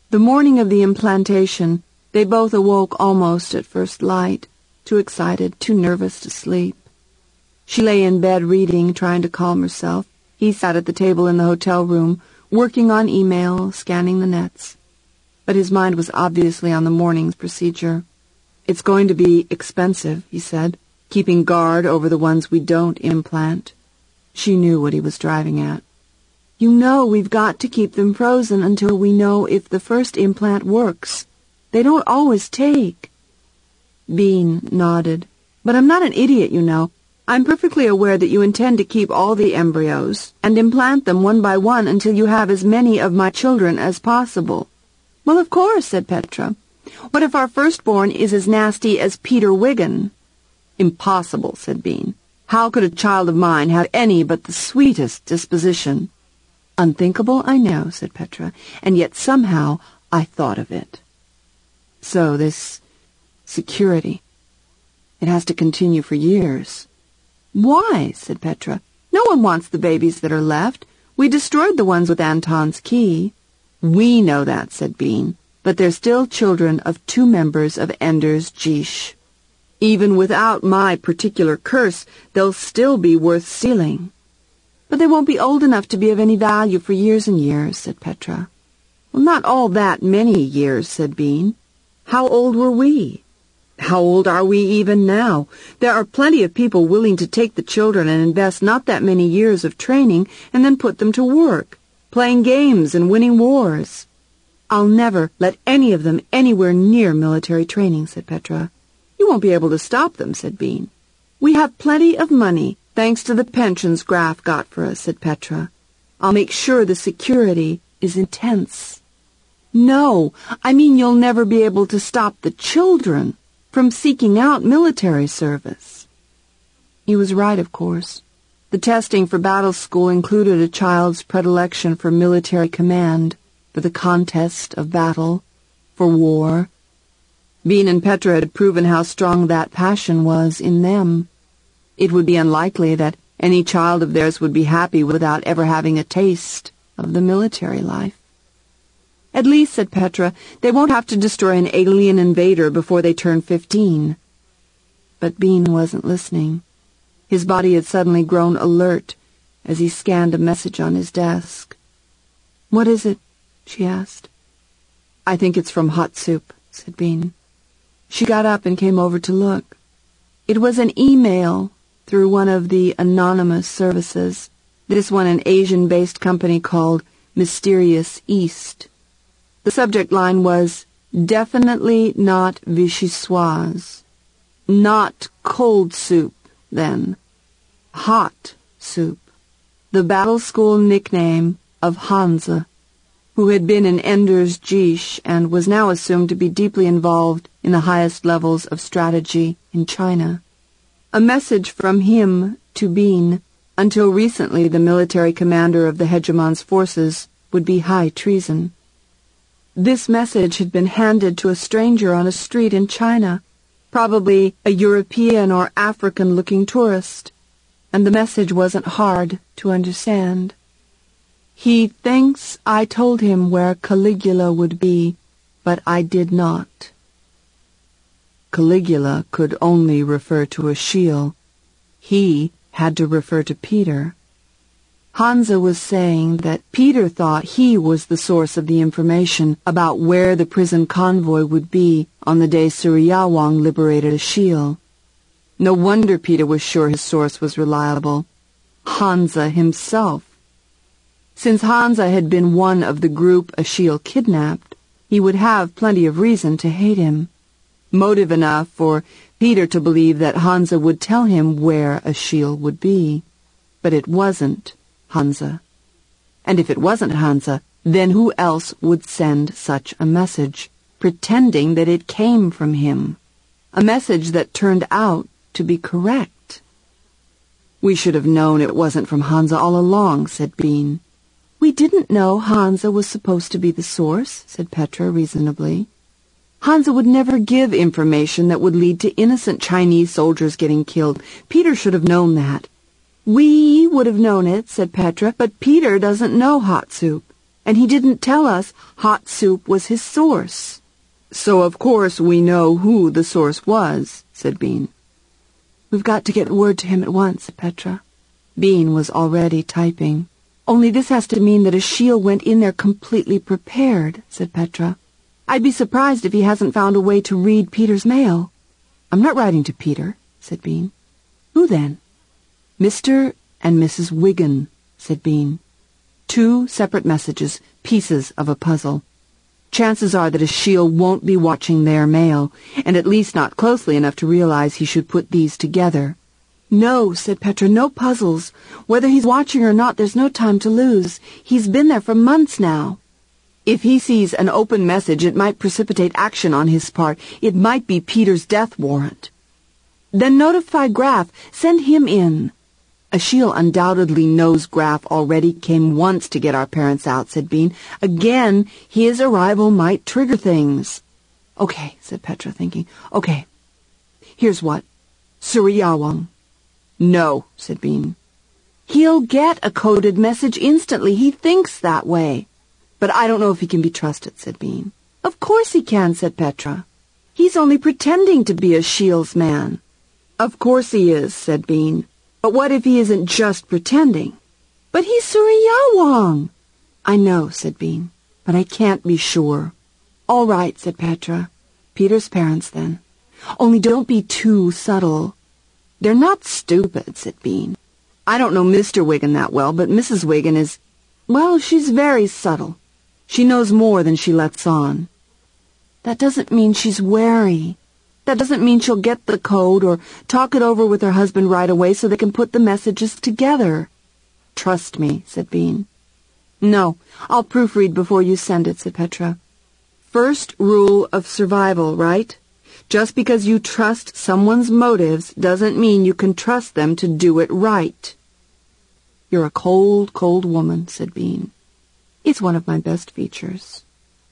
The morning of the implantation, they both awoke almost at first light, too excited, too nervous to sleep. She lay in bed reading, trying to calm herself. He sat at the table in the hotel room, working on email, scanning the nets. But his mind was obviously on the morning's procedure. "It's going to be expensive," he said, "keeping guard over the ones we don't implant." She knew what he was driving at. "You know we've got to keep them frozen until we know if the first implant works. They don't always take." Bean nodded. "But I'm not an idiot, you know. I'm perfectly aware that you intend to keep all the embryos and implant them one by one until you have as many of my children as possible." "Well, of course," said Petra. "What if our firstborn is as nasty as Peter Wiggin?" "Impossible," said Bean. "How could a child of mine have any but the sweetest disposition?" "Unthinkable, I know," said Petra, "and yet somehow I thought of it." "So this security, it has to continue for years." "Why?" said Petra. "No one wants the babies that are left. We destroyed the ones with Anton's key." "We know that," said Bean, "but they're still children of 2 members of Ender's Geesh. Even without my particular curse, they'll still be worth stealing." "But they won't be old enough to be of any value for years and years," said Petra. "Well, not all that many years," said Bean. "How old were we? How old are we even now? There are plenty of people willing to take the children and invest not that many years of training and then put them to work, playing games and winning wars." "I'll never let any of them anywhere near military training," said Petra. "You won't be able to stop them," said Bean. "We have plenty of money, thanks to the pensions Graf got for us," said Petra. "I'll make sure the security is intense." "No, I mean you'll never be able to stop the children from seeking out military service." He was right, of course. The testing for battle school included a child's predilection for military command, for the contest of battle, for war. Bean and Petra had proven how strong that passion was in them. It would be unlikely that any child of theirs would be happy without ever having a taste of the military life. "At least," said Petra, "they won't have to destroy an alien invader before they turn 15. But Bean wasn't listening. His body had suddenly grown alert as he scanned a message on his desk. "What is it?" she asked. "I think it's from Hot Soup," said Bean. She got up and came over to look. It was an email through one of the anonymous services, this one an Asian-based company called Mysterious East. The subject line was, "Definitely not vichyssoise." Not cold soup, then. Hot soup. The battle school nickname of Hansa, who had been in Ender's Geesh and was now assumed to be deeply involved in the highest levels of strategy in China. A message from him to Bean. Until recently, the military commander of the hegemon's forces would be high treason. This message had been handed to a stranger on a street in China, probably a European or African-looking tourist, and the message wasn't hard to understand. "He thinks I told him where Caligula would be, but I did not." Caligula could only refer to Achille. He had to refer to Peter. Hansa was saying that Peter thought he was the source of the information about where the prison convoy would be on the day Suryawang liberated Achille. No wonder Peter was sure his source was reliable. Hansa himself. Since Hansa had been one of the group Achille kidnapped, he would have plenty of reason to hate him. Motive enough for Peter to believe that Hansa would tell him where Achille would be. But it wasn't Hansa. And if it wasn't Hansa, then who else would send such a message, pretending that it came from him? A message that turned out to be correct. "We should have known it wasn't from Hansa all along," said Bean. "We didn't know Hansa was supposed to be the source," said Petra reasonably. "Hansa would never give information that would lead to innocent Chinese soldiers getting killed. Peter should have known that." "We would have known it," said Petra, "but Peter doesn't know Hot Soup. and he didn't tell us hot soup was his source. So of course we know who the source was, said Bean. We've got to get word to him at once, said Petra. Bean was already typing. Only this has to mean that Ashiel went in there completely prepared, said Petra. I'd be surprised if he hasn't found a way to read Peter's mail. I'm not writing to Peter, said Bean. Who then? Mr. and Mrs. Wiggin, said Bean. 2 separate messages, pieces of a puzzle. Chances are that Ashiel won't be watching their mail, and at least not closely enough to realize he should put these together. No, said Petra, no puzzles. Whether he's watching or not, there's no time to lose. He's been there for months now. If he sees an open message, it might precipitate action on his part. It might be Peter's death warrant. Then notify Graf. Send him in. Ashiel undoubtedly knows Graf already came once to get our parents out, said Bean. Again, his arrival might trigger things. Okay, said Petra, thinking. Okay. Here's what. Suriyawang. No, said Bean. He'll get a coded message instantly. He thinks that way. But I don't know if he can be trusted, said Bean. Of course he can, said Petra. He's only pretending to be Ashiel's man. Of course he is, said Bean. But what if he isn't just pretending? But he's Suriyawang. I know, said Bean, but I can't be sure. All right, said Petra. Peter's parents, then. Only don't be too subtle. They're not stupid, said Bean. I don't know Mr. Wiggin that well, but Mrs. Wiggin is, well, she's very subtle. She knows more than she lets on. That doesn't mean she's wary. That doesn't mean she'll get the code or talk it over with her husband right away so they can put the messages together. Trust me, said Bean. No, I'll proofread before you send it, said Petra. First rule of survival, right? Just because you trust someone's motives doesn't mean you can trust them to do it right. You're a cold, cold woman, said Bean. It's one of my best features.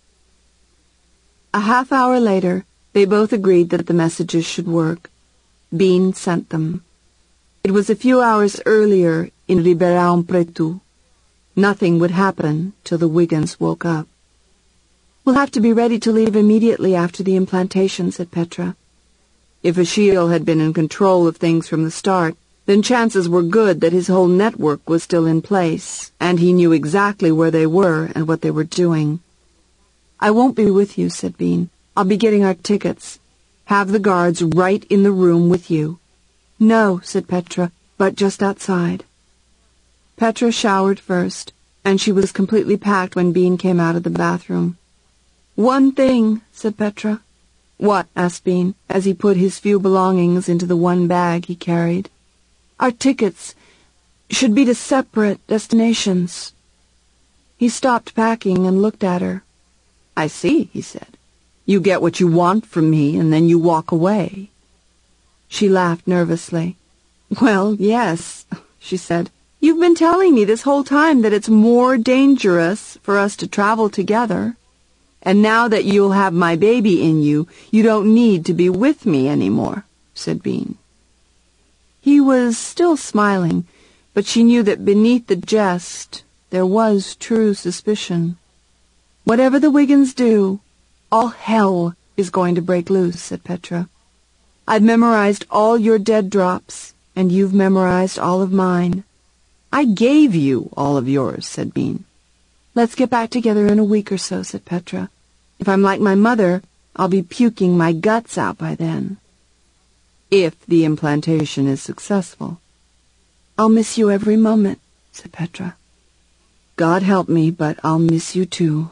A half hour later, they both agreed that the messages should work. Bean sent them. It was a few hours earlier in Ribeirão Preto. Nothing would happen till the Wiggins woke up. We'll have to be ready to leave immediately after the implantation, said Petra. If Ashiel had been in control of things from the start, then chances were good that his whole network was still in place, and he knew exactly where they were and what they were doing. I won't be with you, said Bean. I'll be getting our tickets. Have the guards right in the room with you. No, said Petra, but just outside. Petra showered first, and she was completely packed when Bean came out of the bathroom. One thing, said Petra. What? Asked Bean, as he put his few belongings into the one bag he carried. Our tickets should be to separate destinations. He stopped packing and looked at her. I see, he said. You get what you want from me, and then you walk away. She laughed nervously. Well, yes, she said. You've been telling me this whole time that it's more dangerous for us to travel together. And now that you'll have my baby in you, you don't need to be with me anymore, said Bean. He was still smiling, but she knew that beneath the jest there was true suspicion. Whatever the Wiggins do, all hell is going to break loose, said Petra. I've memorized all your dead drops, and you've memorized all of mine. I gave you all of yours, said Bean. Let's get back together in a week or so, said Petra. If I'm like my mother, I'll be puking my guts out by then. If the implantation is successful. I'll miss you every moment, said Petra. God help me, but I'll miss you too.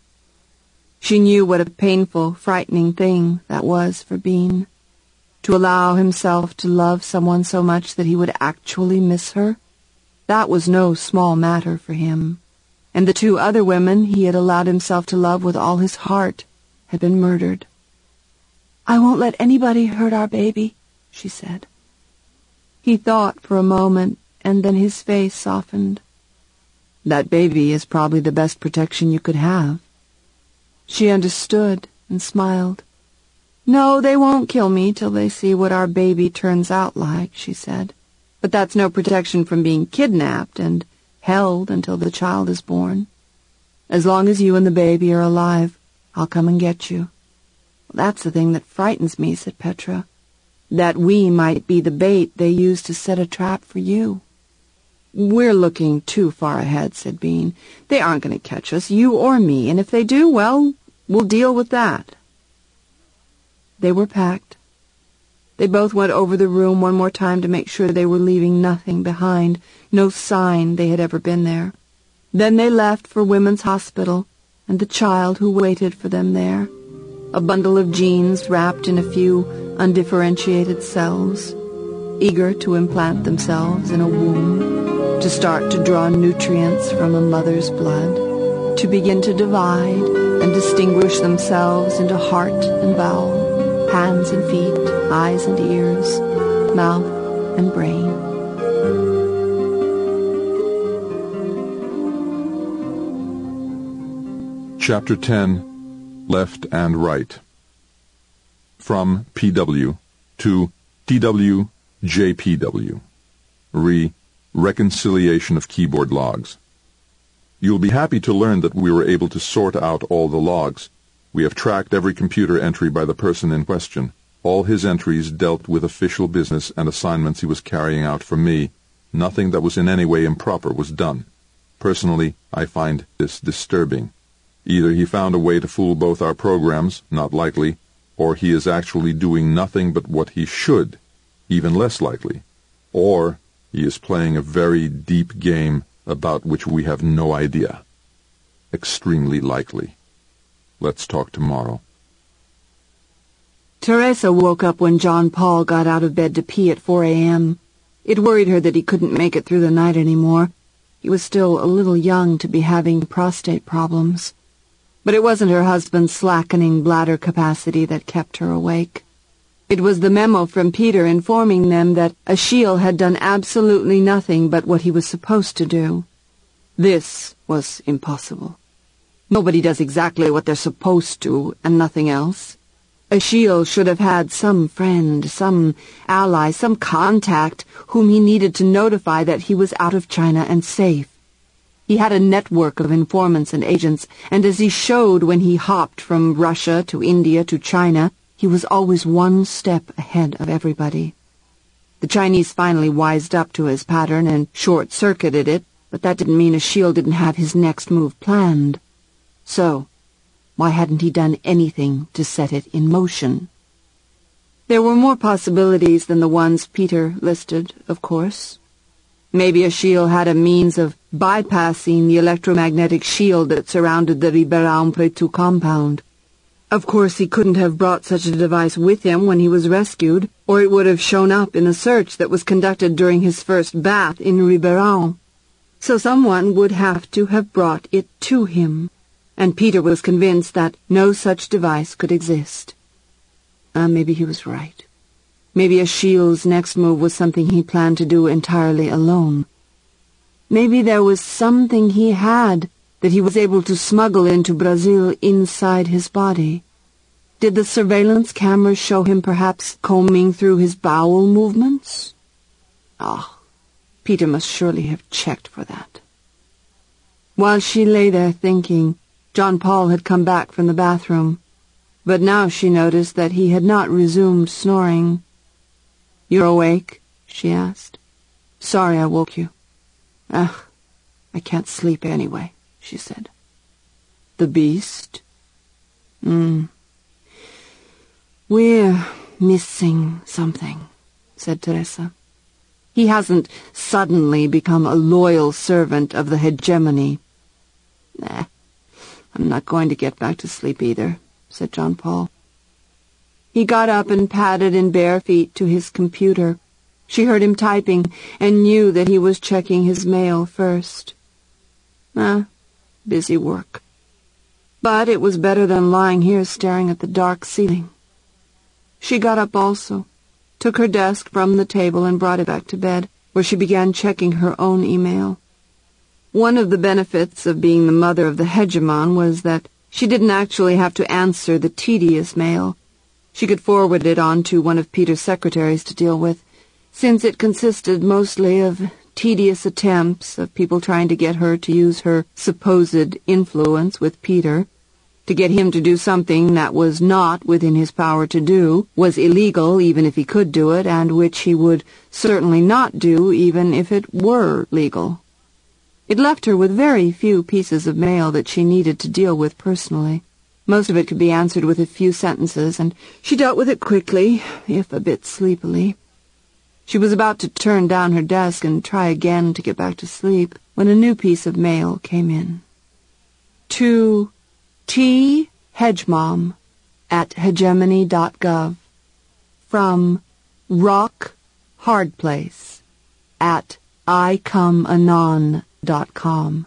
She knew what a painful, frightening thing that was for Bean. To allow himself to love someone so much that he would actually miss her. That was no small matter for him. And the 2 other women he had allowed himself to love with all his heart had been murdered. I won't let anybody hurt our baby, she said. He thought for a moment, and then his face softened. That baby is probably the best protection you could have. She understood and smiled. No, they won't kill me till they see what our baby turns out like, she said. But that's no protection from being kidnapped and held until the child is born. As long as you and the baby are alive, I'll come and get you." "That's the thing that frightens me," said Petra. "That we might be the bait they use to set a trap for you." "We're looking too far ahead," said Bean. "They aren't going to catch us, you or me, and if they do, well, we'll deal with that." They were packed. They both went over the room one more time to make sure they were leaving nothing behind, no sign they had ever been there. Then they left for Women's Hospital and the child who waited for them there, a bundle of genes wrapped in a few undifferentiated cells, eager to implant themselves in a womb, to start to draw nutrients from a mother's blood, to begin to divide and distinguish themselves into heart and bowel, hands and feet, eyes and ears, mouth and brain. Chapter 10, Left and Right. From PW to TWJPW. Reconciliation of keyboard logs. You'll be happy to learn that we were able to sort out all the logs. We have tracked every computer entry by the person in question. All his entries dealt with official business and assignments he was carrying out for me. Nothing that was in any way improper was done. Personally, I find this disturbing. Either he found a way to fool both our programs, not likely, or he is actually doing nothing but what he should, even less likely, or he is playing a very deep game about which we have no idea. Extremely likely. Let's talk tomorrow. Teresa woke up when John Paul got out of bed to pee at 4 a.m. It worried her that he couldn't make it through the night anymore. He was still a little young to be having prostate problems. But it wasn't her husband's slackening bladder capacity that kept her awake. It was the memo from Peter informing them that Achille had done absolutely nothing but what he was supposed to do. This was impossible. Nobody does exactly what they're supposed to, and nothing else. Achille should have had some friend, some ally, some contact whom he needed to notify that he was out of China and safe. He had a network of informants and agents, and as he showed when he hopped from Russia to India to China, he was always one step ahead of everybody. The Chinese finally wised up to his pattern and short-circuited it, but that didn't mean Achille didn't have his next move planned. So, why hadn't he done anything to set it in motion? There were more possibilities than the ones Peter listed, of course. Maybe Achille had a means of bypassing the electromagnetic shield that surrounded the Ribeirão-Preto compound. Of course, he couldn't have brought such a device with him when he was rescued, or it would have shown up in a search that was conducted during his first bath in Ribeirão. So someone would have to have brought it to him, and Peter was convinced that no such device could exist. Maybe he was right. Maybe Achille's next move was something he planned to do entirely alone. Maybe there was something he had that he was able to smuggle into Brazil inside his body. Did the surveillance cameras show him perhaps combing through his bowel movements? Peter must surely have checked for that. While she lay there thinking, John Paul had come back from the bathroom, but now she noticed that he had not resumed snoring. "You're awake?" she asked. "Sorry I woke you." I can't sleep anyway," she said. "The beast?" "We're missing something," said Teresa. "He hasn't suddenly become a loyal servant of the hegemony." "I'm not going to get back to sleep either," said John Paul. He got up and padded in bare feet to his computer. She heard him typing and knew that he was checking his mail first. Busy work. But it was better than lying here staring at the dark ceiling. She got up also, took her desk from the table and brought it back to bed, where she began checking her own email. One of the benefits of being the mother of the hegemon was that she didn't actually have to answer the tedious mail. She could forward it on to one of Peter's secretaries to deal with, since it consisted mostly of tedious attempts of people trying to get her to use her supposed influence with Peter, to get him to do something that was not within his power to do, was illegal even if he could do it, and which he would certainly not do even if it were legal. It left her with very few pieces of mail that she needed to deal with personally. Most of it could be answered with a few sentences, and she dealt with it quickly, if a bit sleepily. She was about to turn down her desk and try again to get back to sleep when a new piece of mail came in. To T. Hedgemom at hegemony.gov from Rock Hardplace at icomeanon.com.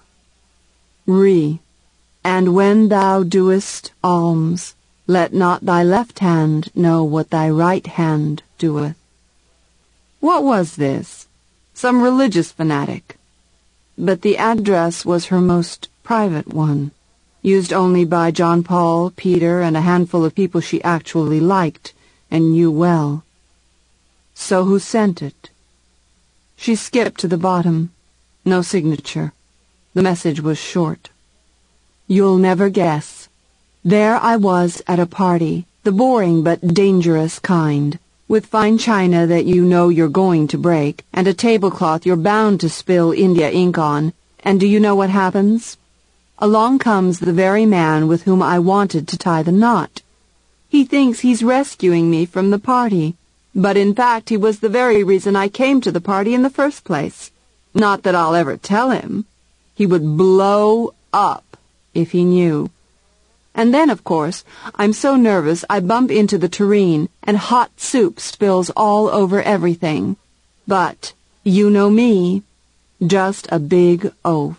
And when thou doest alms, let not thy left hand know what thy right hand doeth. What was this? Some religious fanatic. But the address was her most private one, used only by John Paul, Peter, and a handful of people she actually liked and knew well. So who sent it? She skipped to the bottom. No signature. The message was short. You'll never guess. There I was at a party, the boring but dangerous kind, with fine china that you know you're going to break, and a tablecloth you're bound to spill India ink on, and do you know what happens? Along comes the very man with whom I wanted to tie the knot. He thinks he's rescuing me from the party, but in fact he was the very reason I came to the party in the first place. Not that I'll ever tell him. He would blow up if he knew. And then, of course, I'm so nervous I bump into the tureen, and hot soup spills all over everything. But, you know me, just a big oaf.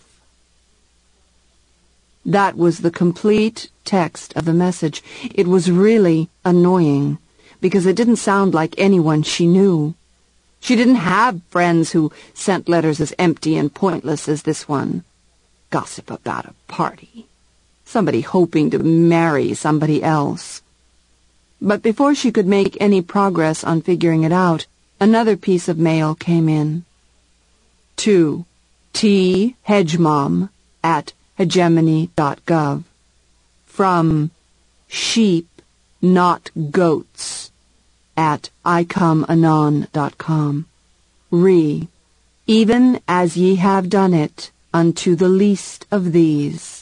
That was the complete text of the message. It was really annoying, because it didn't sound like anyone she knew. She didn't have friends who sent letters as empty and pointless as this one. Gossip about a party. Somebody hoping to marry somebody else. But before she could make any progress on figuring it out, another piece of mail came in. To T. Hedgemom at hegemony.gov from Sheep Not Goats at icomeanon.com. Even as ye have done it unto the least of these.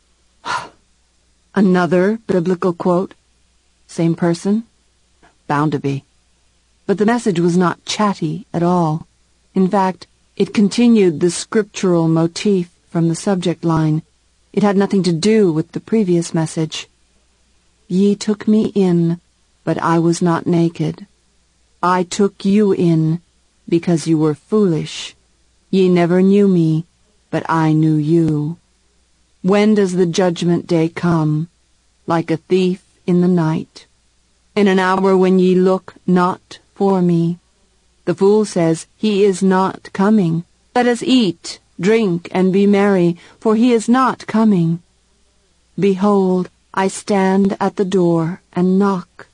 Another biblical quote? Same person? Bound to be. But the message was not chatty at all. In fact, it continued the scriptural motif from the subject line. It had nothing to do with the previous message. Ye took me in, but I was not naked. I took you in, because you were foolish. Ye never knew me, but I knew you. When does the judgment day come? Like a thief in the night. In an hour when ye look not for me. The fool says, he is not coming. Let us eat, drink, and be merry, for he is not coming. Behold, I stand at the door and knock.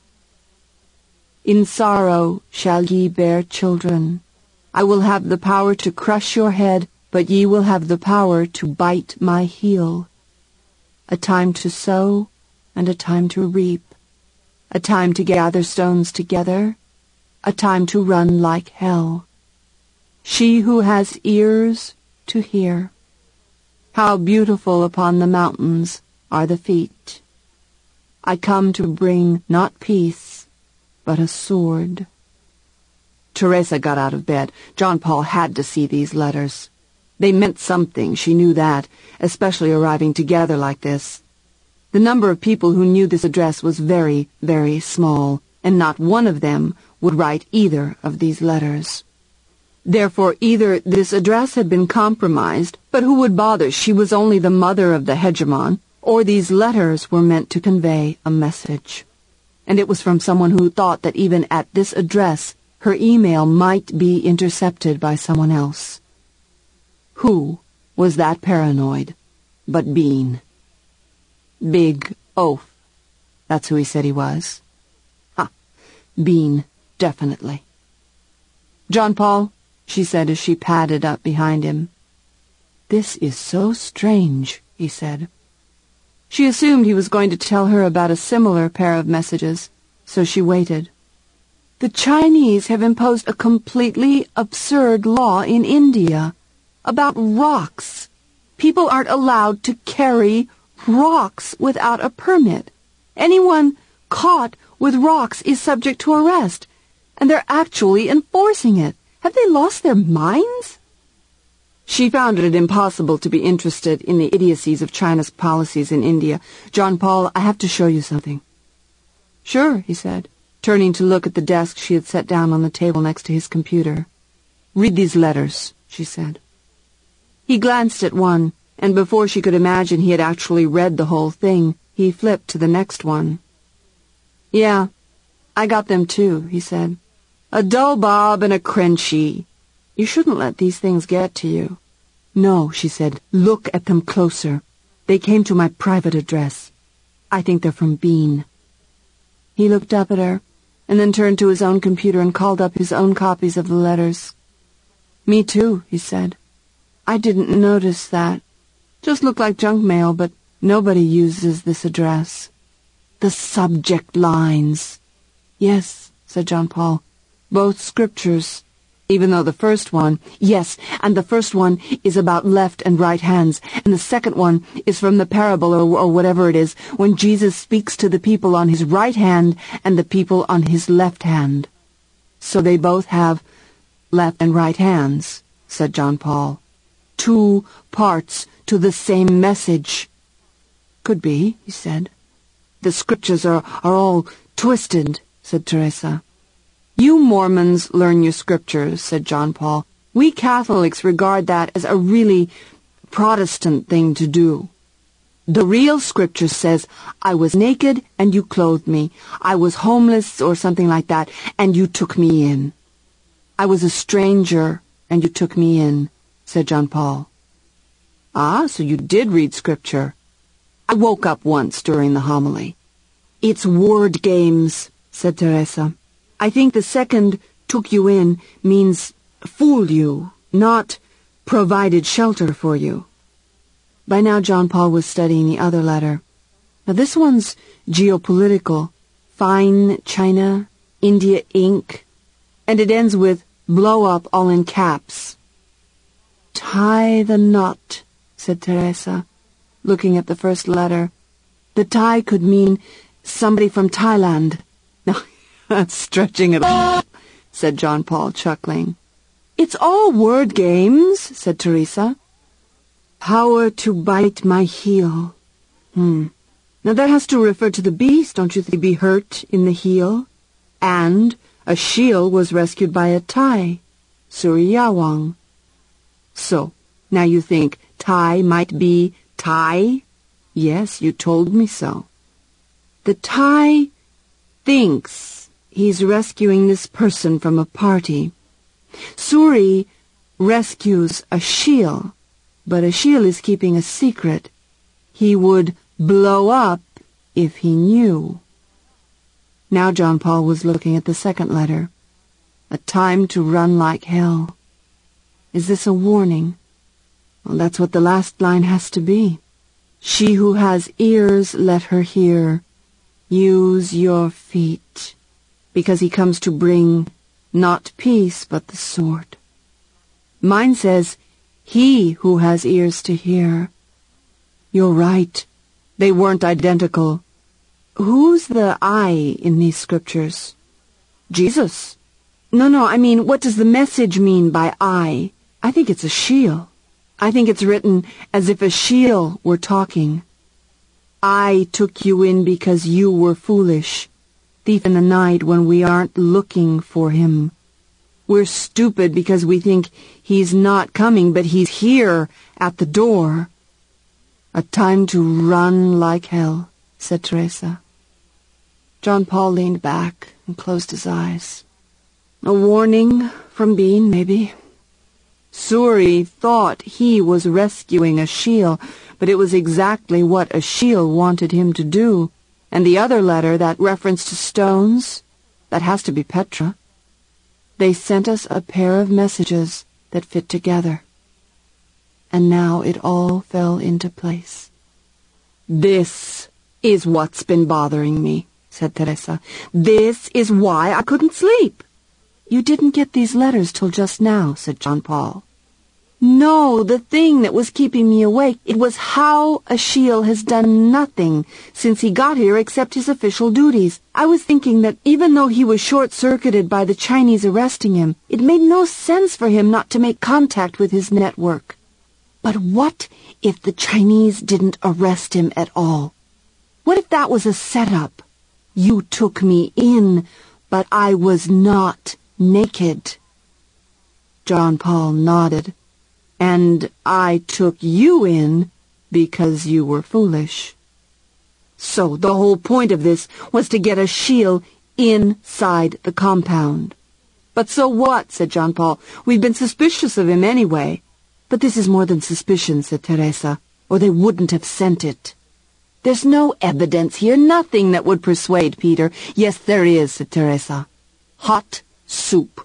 In sorrow shall ye bear children. I will have the power to crush your head, but ye will have the power to bite my heel. A time to sow and a time to reap. A time to gather stones together. A time to run like hell. She who has ears to hear. How beautiful upon the mountains are the feet. I come to bring not peace, but a sword. Teresa got out of bed. John Paul had to see these letters. They meant something, she knew that, especially arriving together like this. The number of people who knew this address was very, very small, and not one of them would write either of these letters. Therefore, either this address had been compromised, but who would bother? She was only the mother of the hegemon, or these letters were meant to convey a message. And it was from someone who thought that even at this address, her email might be intercepted by someone else. Who was that paranoid but Bean? Big oaf. That's who he said he was. Ha! Bean, definitely. John Paul, she said as she padded up behind him. "This is so strange," he said. She assumed he was going to tell her about a similar pair of messages, so she waited. "The Chinese have imposed a completely absurd law in India about rocks. People aren't allowed to carry rocks without a permit. Anyone caught with rocks is subject to arrest, and they're actually enforcing it. Have they lost their minds?" She found it impossible to be interested in the idiocies of China's policies in India. "John Paul, I have to show you something." "Sure," he said, turning to look at the desk she had set down on the table next to his computer. "Read these letters," she said. He glanced at one, and before she could imagine he had actually read the whole thing, he flipped to the next one. "Yeah, I got them too," he said. "A dull bob and a crenchie. You shouldn't let these things get to you." "No," she said. "Look at them closer. They came to my private address. I think they're from Bean." He looked up at her, and then turned to his own computer and called up his own copies of the letters. "Me too," he said. "I didn't notice that. Just looked like junk mail, but nobody uses this address." "The subject lines." "Yes," said John Paul. "Both scriptures. Even though the first one, yes, and the first one is about left and right hands, and the second one is from the parable or whatever it is, when Jesus speaks to the people on his right hand and the people on his left hand. So they both have left and right hands," said John Paul. "Two parts to the same message." "Could be," he said. "The scriptures are all twisted," said Teresa. "You Mormons learn your scriptures," said John Paul. "We Catholics regard that as a really Protestant thing to do. The real scripture says, 'I was naked and you clothed me. I was homeless,' or something like that, 'and you took me in.' 'I was a stranger and you took me in,'" said John Paul. "Ah, so you did read scripture." "I woke up once during the homily." "It's word games," said Teresa. "I think the second 'took you in' means fooled you, not provided shelter for you." By now John Paul was studying the other letter. Now this one's geopolitical. Fine China, India Inc., and it ends with blow up all in caps. "Tie the knot," said Teresa, looking at the first letter. The tie could mean somebody from Thailand. No, that's stretching it all, said John Paul, chuckling. "It's all word games," said Teresa. "Power to bite my heel. Now that has to refer to the beast, don't you think? Be hurt in the heel. And a shield was rescued by a Thai, Suryawang. So, now you think Thai might be Thai? Yes, you told me so. The Thai thinks he's rescuing this person from a party. Suri rescues Ashiel, but Ashiel is keeping a secret. He would blow up if he knew." Now John Paul was looking at the second letter. "A time to run like hell." Is this a warning? Well, that's what the last line has to be. "She who has ears, let her hear. Use your feet. Because he comes to bring not peace, but the sword." Mine says, "He who has ears to hear." You're right. They weren't identical. Who's the I in these scriptures? Jesus. No, I mean, what does the message mean by I? I think it's a Ashiel. I think it's written as if a Ashiel were talking. "I took you in because you were foolish. Thief in the night when we aren't looking for him. We're stupid because we think he's not coming, but he's here at the door." "A time to run like hell," said Teresa. John Paul leaned back and closed his eyes. A warning from Bean, maybe. Suri thought he was rescuing Ashiel, but it was exactly what Ashiel wanted him to do. And the other letter, that reference to stones, that has to be Petra. They sent us a pair of messages that fit together. And now it all fell into place. "This is what's been bothering me," said Teresa. "This is why I couldn't sleep." "You didn't get these letters till just now," said John Paul. "No, the thing that was keeping me awake, it was how Ashiel has done nothing since he got here except his official duties. I was thinking that even though he was short-circuited by the Chinese arresting him, it made no sense for him not to make contact with his network. But what if the Chinese didn't arrest him at all? What if that was a setup? You took me in, but I was not naked." John Paul nodded. "And I took you in because you were foolish. So the whole point of this was to get Ashiel inside the compound." "But so what?" said John Paul. "We've been suspicious of him anyway." "But this is more than suspicion," said Teresa, "or they wouldn't have sent it. There's no evidence here, nothing that would persuade Peter." "Yes, there is," said Teresa. "Hot soup."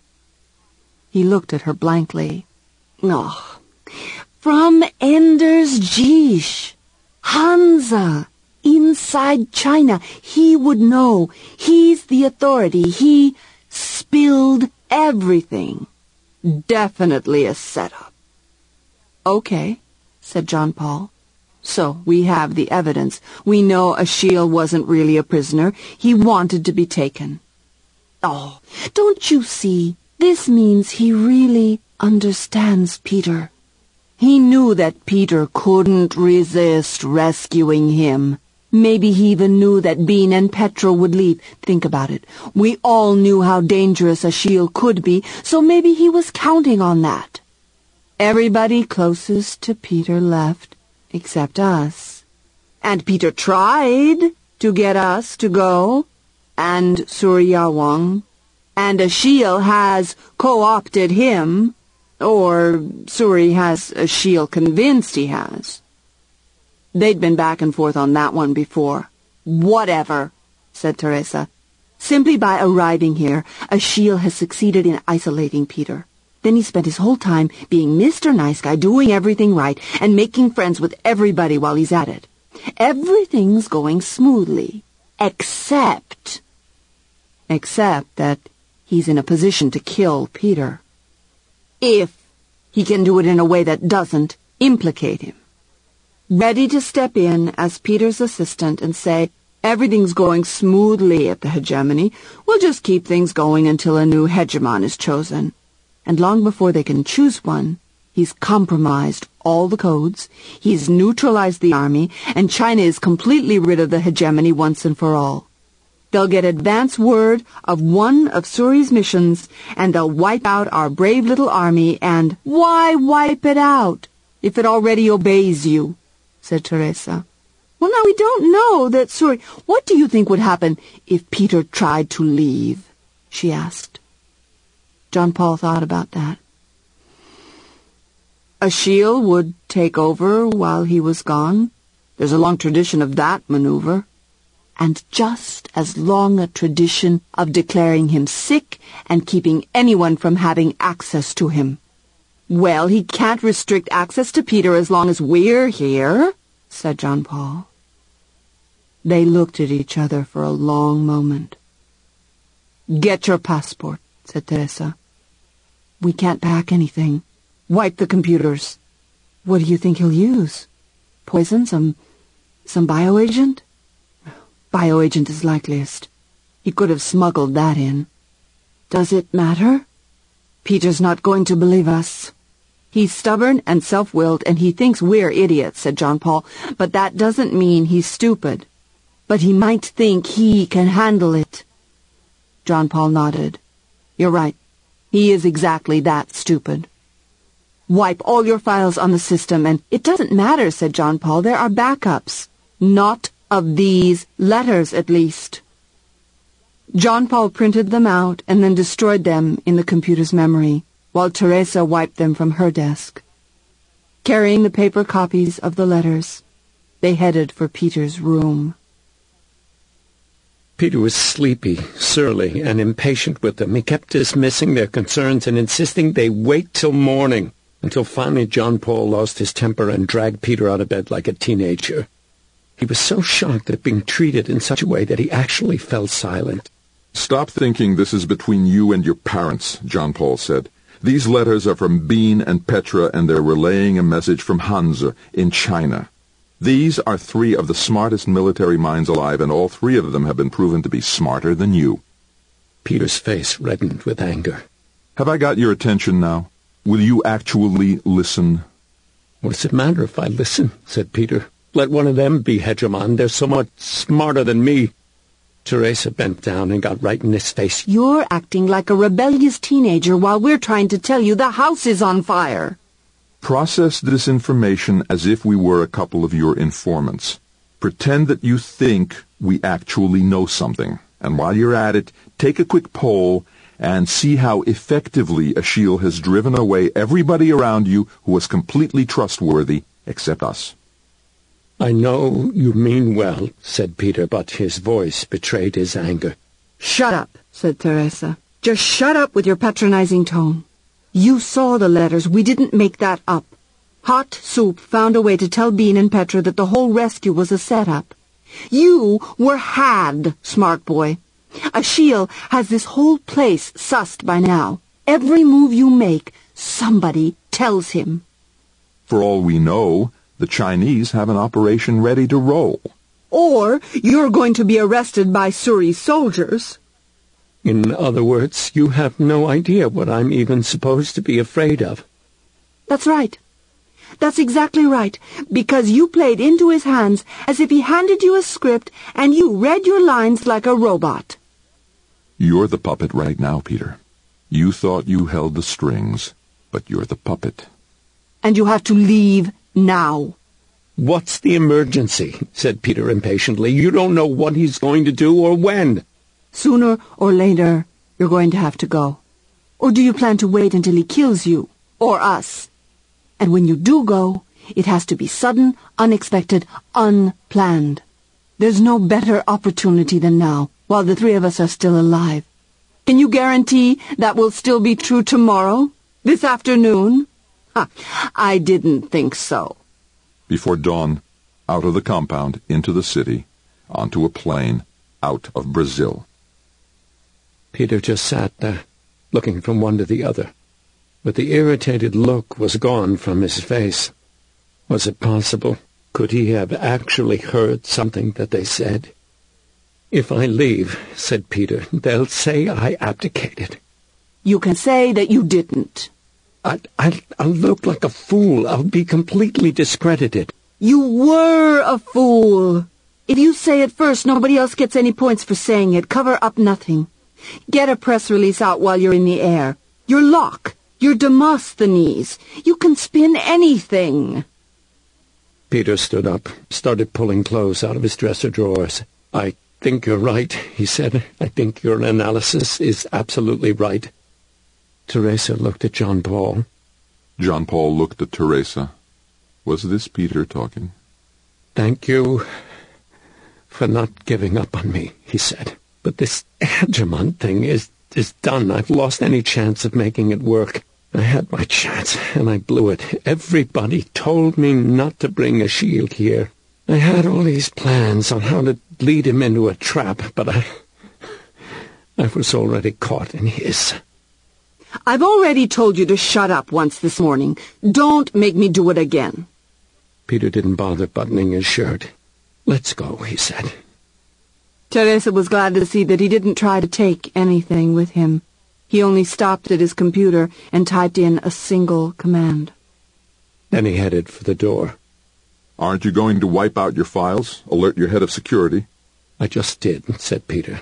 He looked at her blankly. "Oh, from Ender's Geesh, Hansa, inside China. He would know. He's the authority. He spilled everything. Definitely a setup." "Okay," said John Paul. "So we have the evidence. We know Ashiel wasn't really a prisoner. He wanted to be taken." "Oh, don't you see? This means he really understands Peter. He knew that Peter couldn't resist rescuing him. Maybe he even knew that Bean and Petra would leave. Think about it. We all knew how dangerous Ashiel could be, so maybe he was counting on that. Everybody closest to Peter left, except us. And Peter tried to get us to go, and Suryawang. And Ashiel has co-opted him, or Suri has Ashiel convinced he has. They'd been back and forth on that one before. "Whatever," said Teresa. "Simply by arriving here, Ashiel has succeeded in isolating Peter. Then he spent his whole time being Mr. Nice Guy, doing everything right, and making friends with everybody while he's at it. Everything's going smoothly, except that he's in a position to kill Peter. If he can do it in a way that doesn't implicate him. Ready to step in as Peter's assistant and say, 'Everything's going smoothly at the hegemony. We'll just keep things going until a new hegemon is chosen.' And long before they can choose one, he's compromised all the codes, he's neutralized the army, and China is completely rid of the hegemony once and for all. They'll get advance word of one of Suri's missions, and they'll wipe out our brave little army, and—" "Why wipe it out, if it already obeys you?" said Teresa. "Well, now, we don't know that Suri—" "What do you think would happen if Peter tried to leave?" she asked. John Paul thought about that. "Ashiel would take over while he was gone. There's a long tradition of that maneuver. And just as long a tradition of declaring him sick and keeping anyone from having access to him." "Well, he can't restrict access to Peter as long as we're here," said John Paul. They looked at each other for a long moment. "Get your passport," said Teresa. "We can't pack anything. Wipe the computers." "What do you think he'll use? Poison? Some bioagent?" "Bioagent is likeliest. He could have smuggled that in." "Does it matter? Peter's not going to believe us." "He's stubborn and self-willed, and he thinks we're idiots," said John Paul. "But that doesn't mean he's stupid. But he might think he can handle it." John Paul nodded. "You're right. He is exactly that stupid." "Wipe all your files on the system, and—" "It doesn't matter," said John Paul. "There are backups. Not of these letters, at least." John Paul printed them out and then destroyed them in the computer's memory, while Teresa wiped them from her desk. Carrying the paper copies of the letters, they headed for Peter's room. Peter was sleepy, surly, and impatient with them. He kept dismissing their concerns and insisting they wait till morning, until finally John Paul lost his temper and dragged Peter out of bed like a teenager. He was so shocked at being treated in such a way that he actually fell silent. "Stop thinking this is between you and your parents," John Paul said. "These letters are from Bean and Petra, and they're relaying a message from Hansa in China. These are 3 of the smartest military minds alive, and all 3 of them have been proven to be smarter than you." Peter's face reddened with anger. "Have I got your attention now? Will you actually listen?" "What does it matter if I listen?" said Peter. "Let one of them be hegemon. They're so much smarter than me." Teresa bent down and got right in his face. You're acting like a rebellious teenager while we're trying to tell you the house is on fire. Process this information as if we were a couple of your informants. Pretend that you think we actually know something. And while you're at it, take a quick poll and see how effectively Achille has driven away everybody around you who was completely trustworthy, except us. "I know you mean well," said Peter, but his voice betrayed his anger. Shut up, said Teresa. Just shut up with your patronizing tone. You saw the letters. We didn't make that up. Hot Soup found a way to tell Bean and Petra that the whole rescue was a setup. You were had, smart boy. Achille has this whole place sussed by now. Every move you make, somebody tells him. For all we know, the Chinese have an operation ready to roll. Or you're going to be arrested by Suri soldiers. In other words, you have no idea what I'm even supposed to be afraid of. That's right. That's exactly right, because you played into his hands as if he handed you a script and you read your lines like a robot. You're the puppet right now, Peter. You thought you held the strings, but you're the puppet. And you have to leave now. What's the emergency? Said Peter impatiently. You don't know what he's going to do or when. Sooner or later, you're going to have to go. Or do you plan to wait until he kills you, or us? And when you do go, it has to be sudden, unexpected, unplanned. There's no better opportunity than now, while the 3 of us are still alive. Can you guarantee that will still be true tomorrow? This afternoon? I didn't think so. Before dawn, out of the compound, into the city, onto a plane, out of Brazil. Peter just sat there, looking from one to the other. But the irritated look was gone from his face. Was it possible? Could he have actually heard something that they said? If I leave, said Peter, they'll say I abdicated. You can say that you didn't. I'll look like a fool. I'll be completely discredited. You were a fool. If you say it first, nobody else gets any points for saying it. Cover up nothing. Get a press release out while you're in the air. You're Locke. You're Demosthenes. You can spin anything. Peter stood up, started pulling clothes out of his dresser drawers. I think you're right, he said. I think your analysis is absolutely right. Teresa looked at John Paul. John Paul looked at Teresa. Was this Peter talking? Thank you for not giving up on me, he said. But this hegemon thing is done. I've lost any chance of making it work. I had my chance, and I blew it. Everybody told me not to bring Achille here. I had all these plans on how to lead him into a trap, but I was already caught in his. I've already told you to shut up once this morning. Don't make me do it again. Peter didn't bother buttoning his shirt. Let's go, he said. Teresa was glad to see that he didn't try to take anything with him. He only stopped at his computer and typed in a single command. Then he headed for the door. Aren't you going to wipe out your files? Alert your head of security? I just did, said Peter.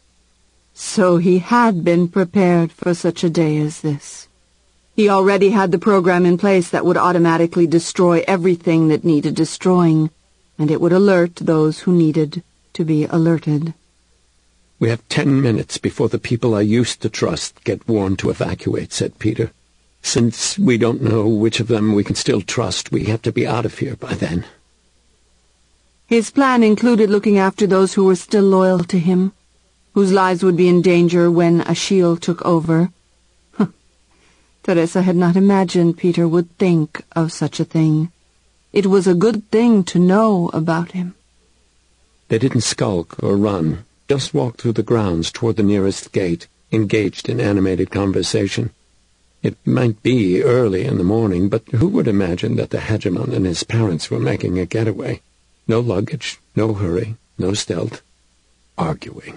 So he had been prepared for such a day as this. He already had the program in place that would automatically destroy everything that needed destroying, and it would alert those who needed to be alerted. We have 10 minutes before the people I used to trust get warned to evacuate, said Peter. Since we don't know which of them we can still trust, we have to be out of here by then. His plan included looking after those who were still loyal to him, whose lives would be in danger when Achille took over. Teresa had not imagined Peter would think of such a thing. It was a good thing to know about him. They didn't skulk or run, just walked through the grounds toward the nearest gate, engaged in animated conversation. It might be early in the morning, but who would imagine that the hegemon and his parents were making a getaway? No luggage, no hurry, no stealth. Arguing.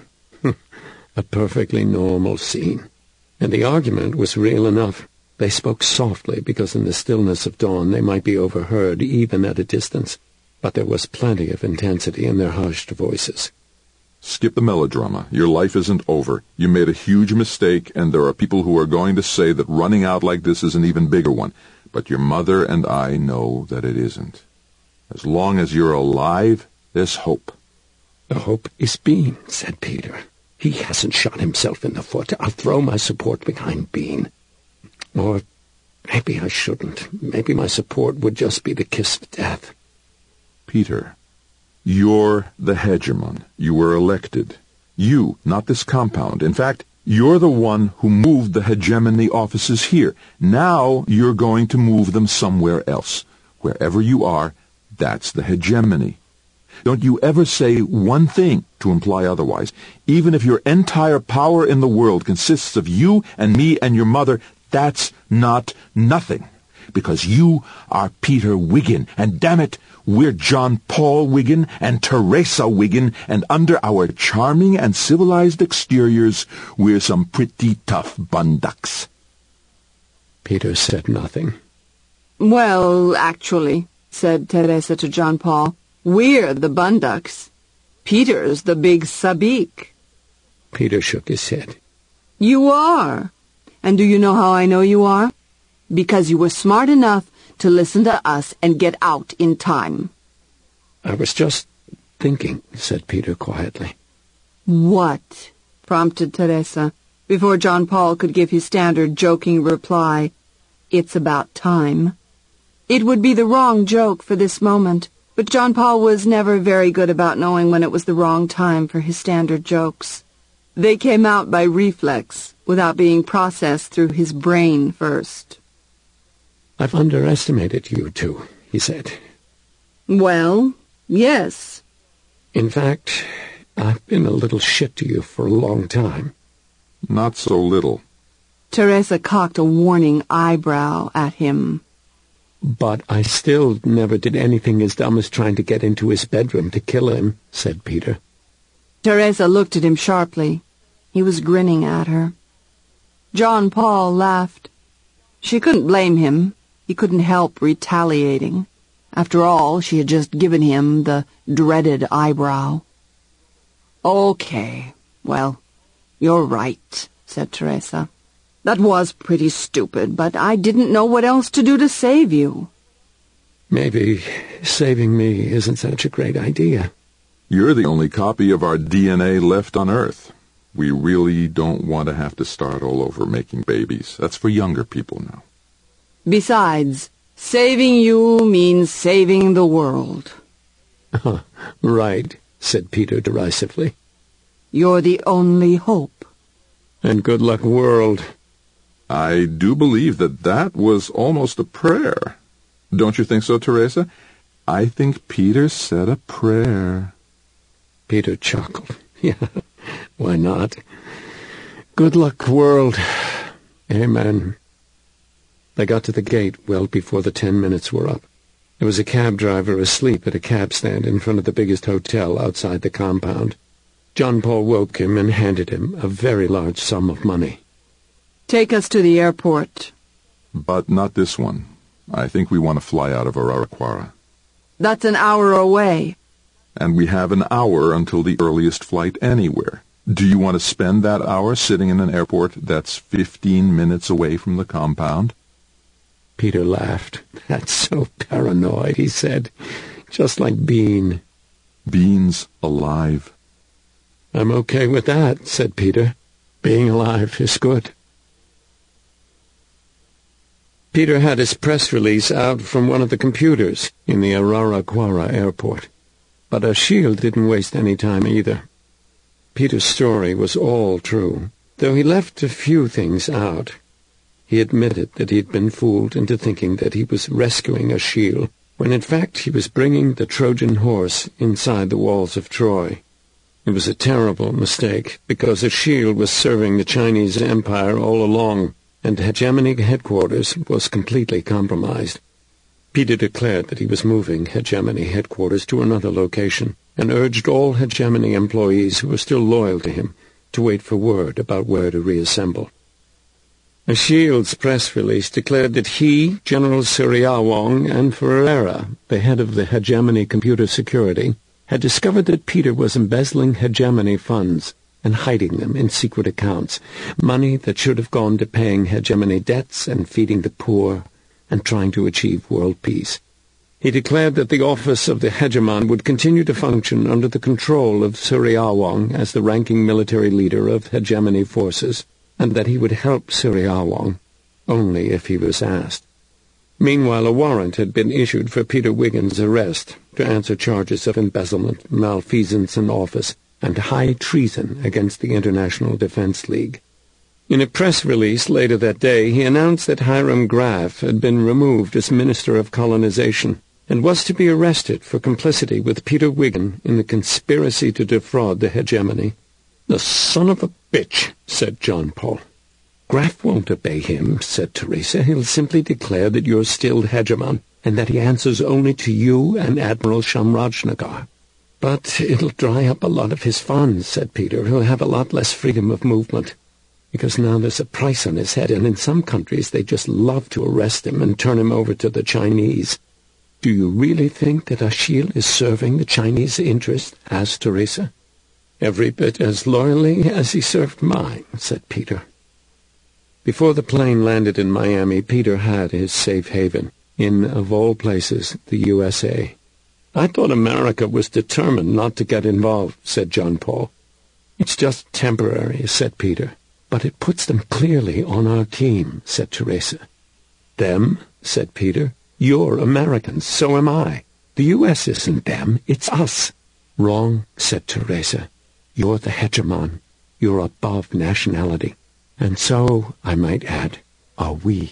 A perfectly normal scene. And the argument was real enough. They spoke softly because in the stillness of dawn they might be overheard even at a distance, but there was plenty of intensity in their hushed voices. Skip the melodrama. Your life isn't over. You made a huge mistake, and there are people who are going to say that running out like this is an even bigger one. But your mother and I know that it isn't. As long as you're alive, there's hope. The hope is Bean, said Peter. He hasn't shot himself in the foot. I'll throw my support behind Bean. Or maybe I shouldn't. Maybe my support would just be the kiss of death. Peter, you're the hegemon. You were elected. You, not this compound. In fact, you're the one who moved the hegemony offices here. Now you're going to move them somewhere else. Wherever you are, that's the hegemony. Don't you ever say one thing to imply otherwise. Even if your entire power in the world consists of you and me and your mother, that's not nothing. Because you are Peter Wiggin, and damn it, we're John Paul Wiggin and Teresa Wiggin, and under our charming and civilized exteriors, we're some pretty tough bunducks. Peter said nothing. Well, actually, said Teresa to John Paul, we're the bunducks. Peter's the big sabik. Peter shook his head. You are. And do you know how I know you are? Because you were smart enough to listen to us and get out in time. I was just thinking, said Peter quietly. What? Prompted Teresa, before John Paul could give his standard joking reply. It's about time. It would be the wrong joke for this moment, but John Paul was never very good about knowing when it was the wrong time for his standard jokes. They came out by reflex, without being processed through his brain first. I've underestimated you two, he said. Well, yes. In fact, I've been a little shit to you for a long time. Not so little. Teresa cocked a warning eyebrow at him. But I still never did anything as dumb as trying to get into his bedroom to kill him, said Peter. Teresa looked at him sharply. He was grinning at her. John Paul laughed. She couldn't blame him. He couldn't help retaliating. After all, she had just given him the dreaded eyebrow. Okay, well, you're right, said Teresa. That was pretty stupid, but I didn't know what else to do to save you. Maybe saving me isn't such a great idea. You're the only copy of our DNA left on Earth. We really don't want to have to start all over making babies. That's for younger people now. Besides, saving you means saving the world. Right, said Peter derisively. You're the only hope. And good luck, world. I do believe that was almost a prayer. Don't you think so, Teresa? I think Peter said a prayer. Peter chuckled. Yeah, why not? Good luck, world. Amen. They got to the gate well before the 10 minutes were up. There was a cab driver asleep at a cab stand in front of the biggest hotel outside the compound. John Paul woke him and handed him a very large sum of money. Take us to the airport. But not this one. I think we want to fly out of Araraquara. That's an hour away. And we have an hour until the earliest flight anywhere. Do you want to spend that hour sitting in an airport that's 15 minutes away from the compound? Peter laughed. That's so paranoid, he said. Just like Bean. Bean's alive. I'm okay with that, said Peter. Being alive is good. Peter had his press release out from one of the computers in the Araraquara airport. But Achille didn't waste any time either. Peter's story was all true, though he left a few things out. He admitted that he'd been fooled into thinking that he was rescuing Achille, when in fact he was bringing the Trojan horse inside the walls of Troy. It was a terrible mistake, because Achille was serving the Chinese Empire all along, and Hegemony headquarters was completely compromised. Peter declared that he was moving Hegemony headquarters to another location, and urged all Hegemony employees who were still loyal to him to wait for word about where to reassemble. Achille's press release declared that he, General Suriawong, and Ferreira, the head of the Hegemony Computer Security, had discovered that Peter was embezzling Hegemony funds and hiding them in secret accounts, money that should have gone to paying Hegemony debts and feeding the poor and trying to achieve world peace. He declared that the office of the Hegemon would continue to function under the control of Suriawong as the ranking military leader of Hegemony forces, and that he would help Suriawong only if he was asked. Meanwhile, a warrant had been issued for Peter Wiggins' arrest to answer charges of embezzlement, malfeasance in office, and high treason against the International Defense League. In a press release later that day, he announced that Hiram Graf had been removed as Minister of Colonization and was to be arrested for complicity with Peter Wiggin in the conspiracy to defraud the Hegemony. "The son of a bitch," said John Paul. "Graf won't obey him," said Teresa. "He'll simply declare that you're still Hegemon, and that he answers only to you and Admiral Shamrajnagar." "But it'll dry up a lot of his funds," said Peter. "He'll have a lot less freedom of movement, because now there's a price on his head, and in some countries they just love to arrest him and turn him over to the Chinese." "Do you really think that Achille is serving the Chinese interest?" asked Teresa. "Every bit as loyally as he served mine," said Peter. Before the plane landed in Miami, Peter had his safe haven, in, of all places, the USA. "I thought America was determined not to get involved," said John Paul. "It's just temporary," said Peter. "But it puts them clearly on our team," said Teresa. "Them?" said Peter. "You're Americans, so am I. The U.S. isn't them, it's us." "Wrong," said Teresa. "You're the Hegemon. You're above nationality. And so, I might add, are we."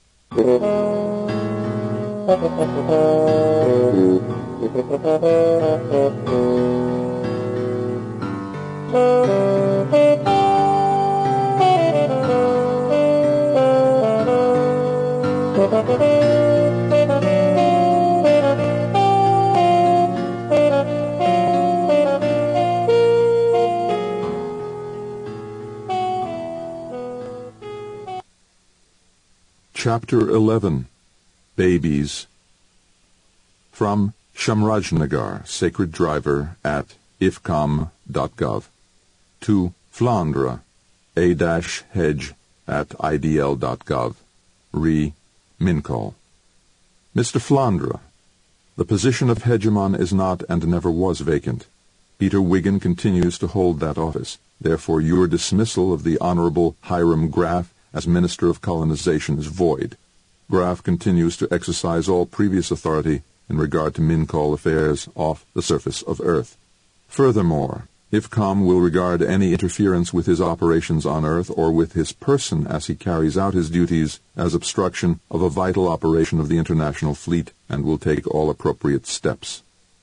Chapter 11. Babies. From Shamrajnagar, Sacred Driver at ifcom.gov, to Flandre, A-Hedge at idl.gov, re Mincall. Mr. Flandre, the position of Hegemon is not and never was vacant. Peter Wiggin continues to hold that office. Therefore your dismissal of the Honorable Hiram Graf as Minister of Colonization is void. Graf continues to exercise all previous authority in regard to Mincall affairs off the surface of Earth. Furthermore, IFCOM will regard any interference with his operations on Earth or with his person as he carries out his duties as obstruction of a vital operation of the international fleet and will take all appropriate steps.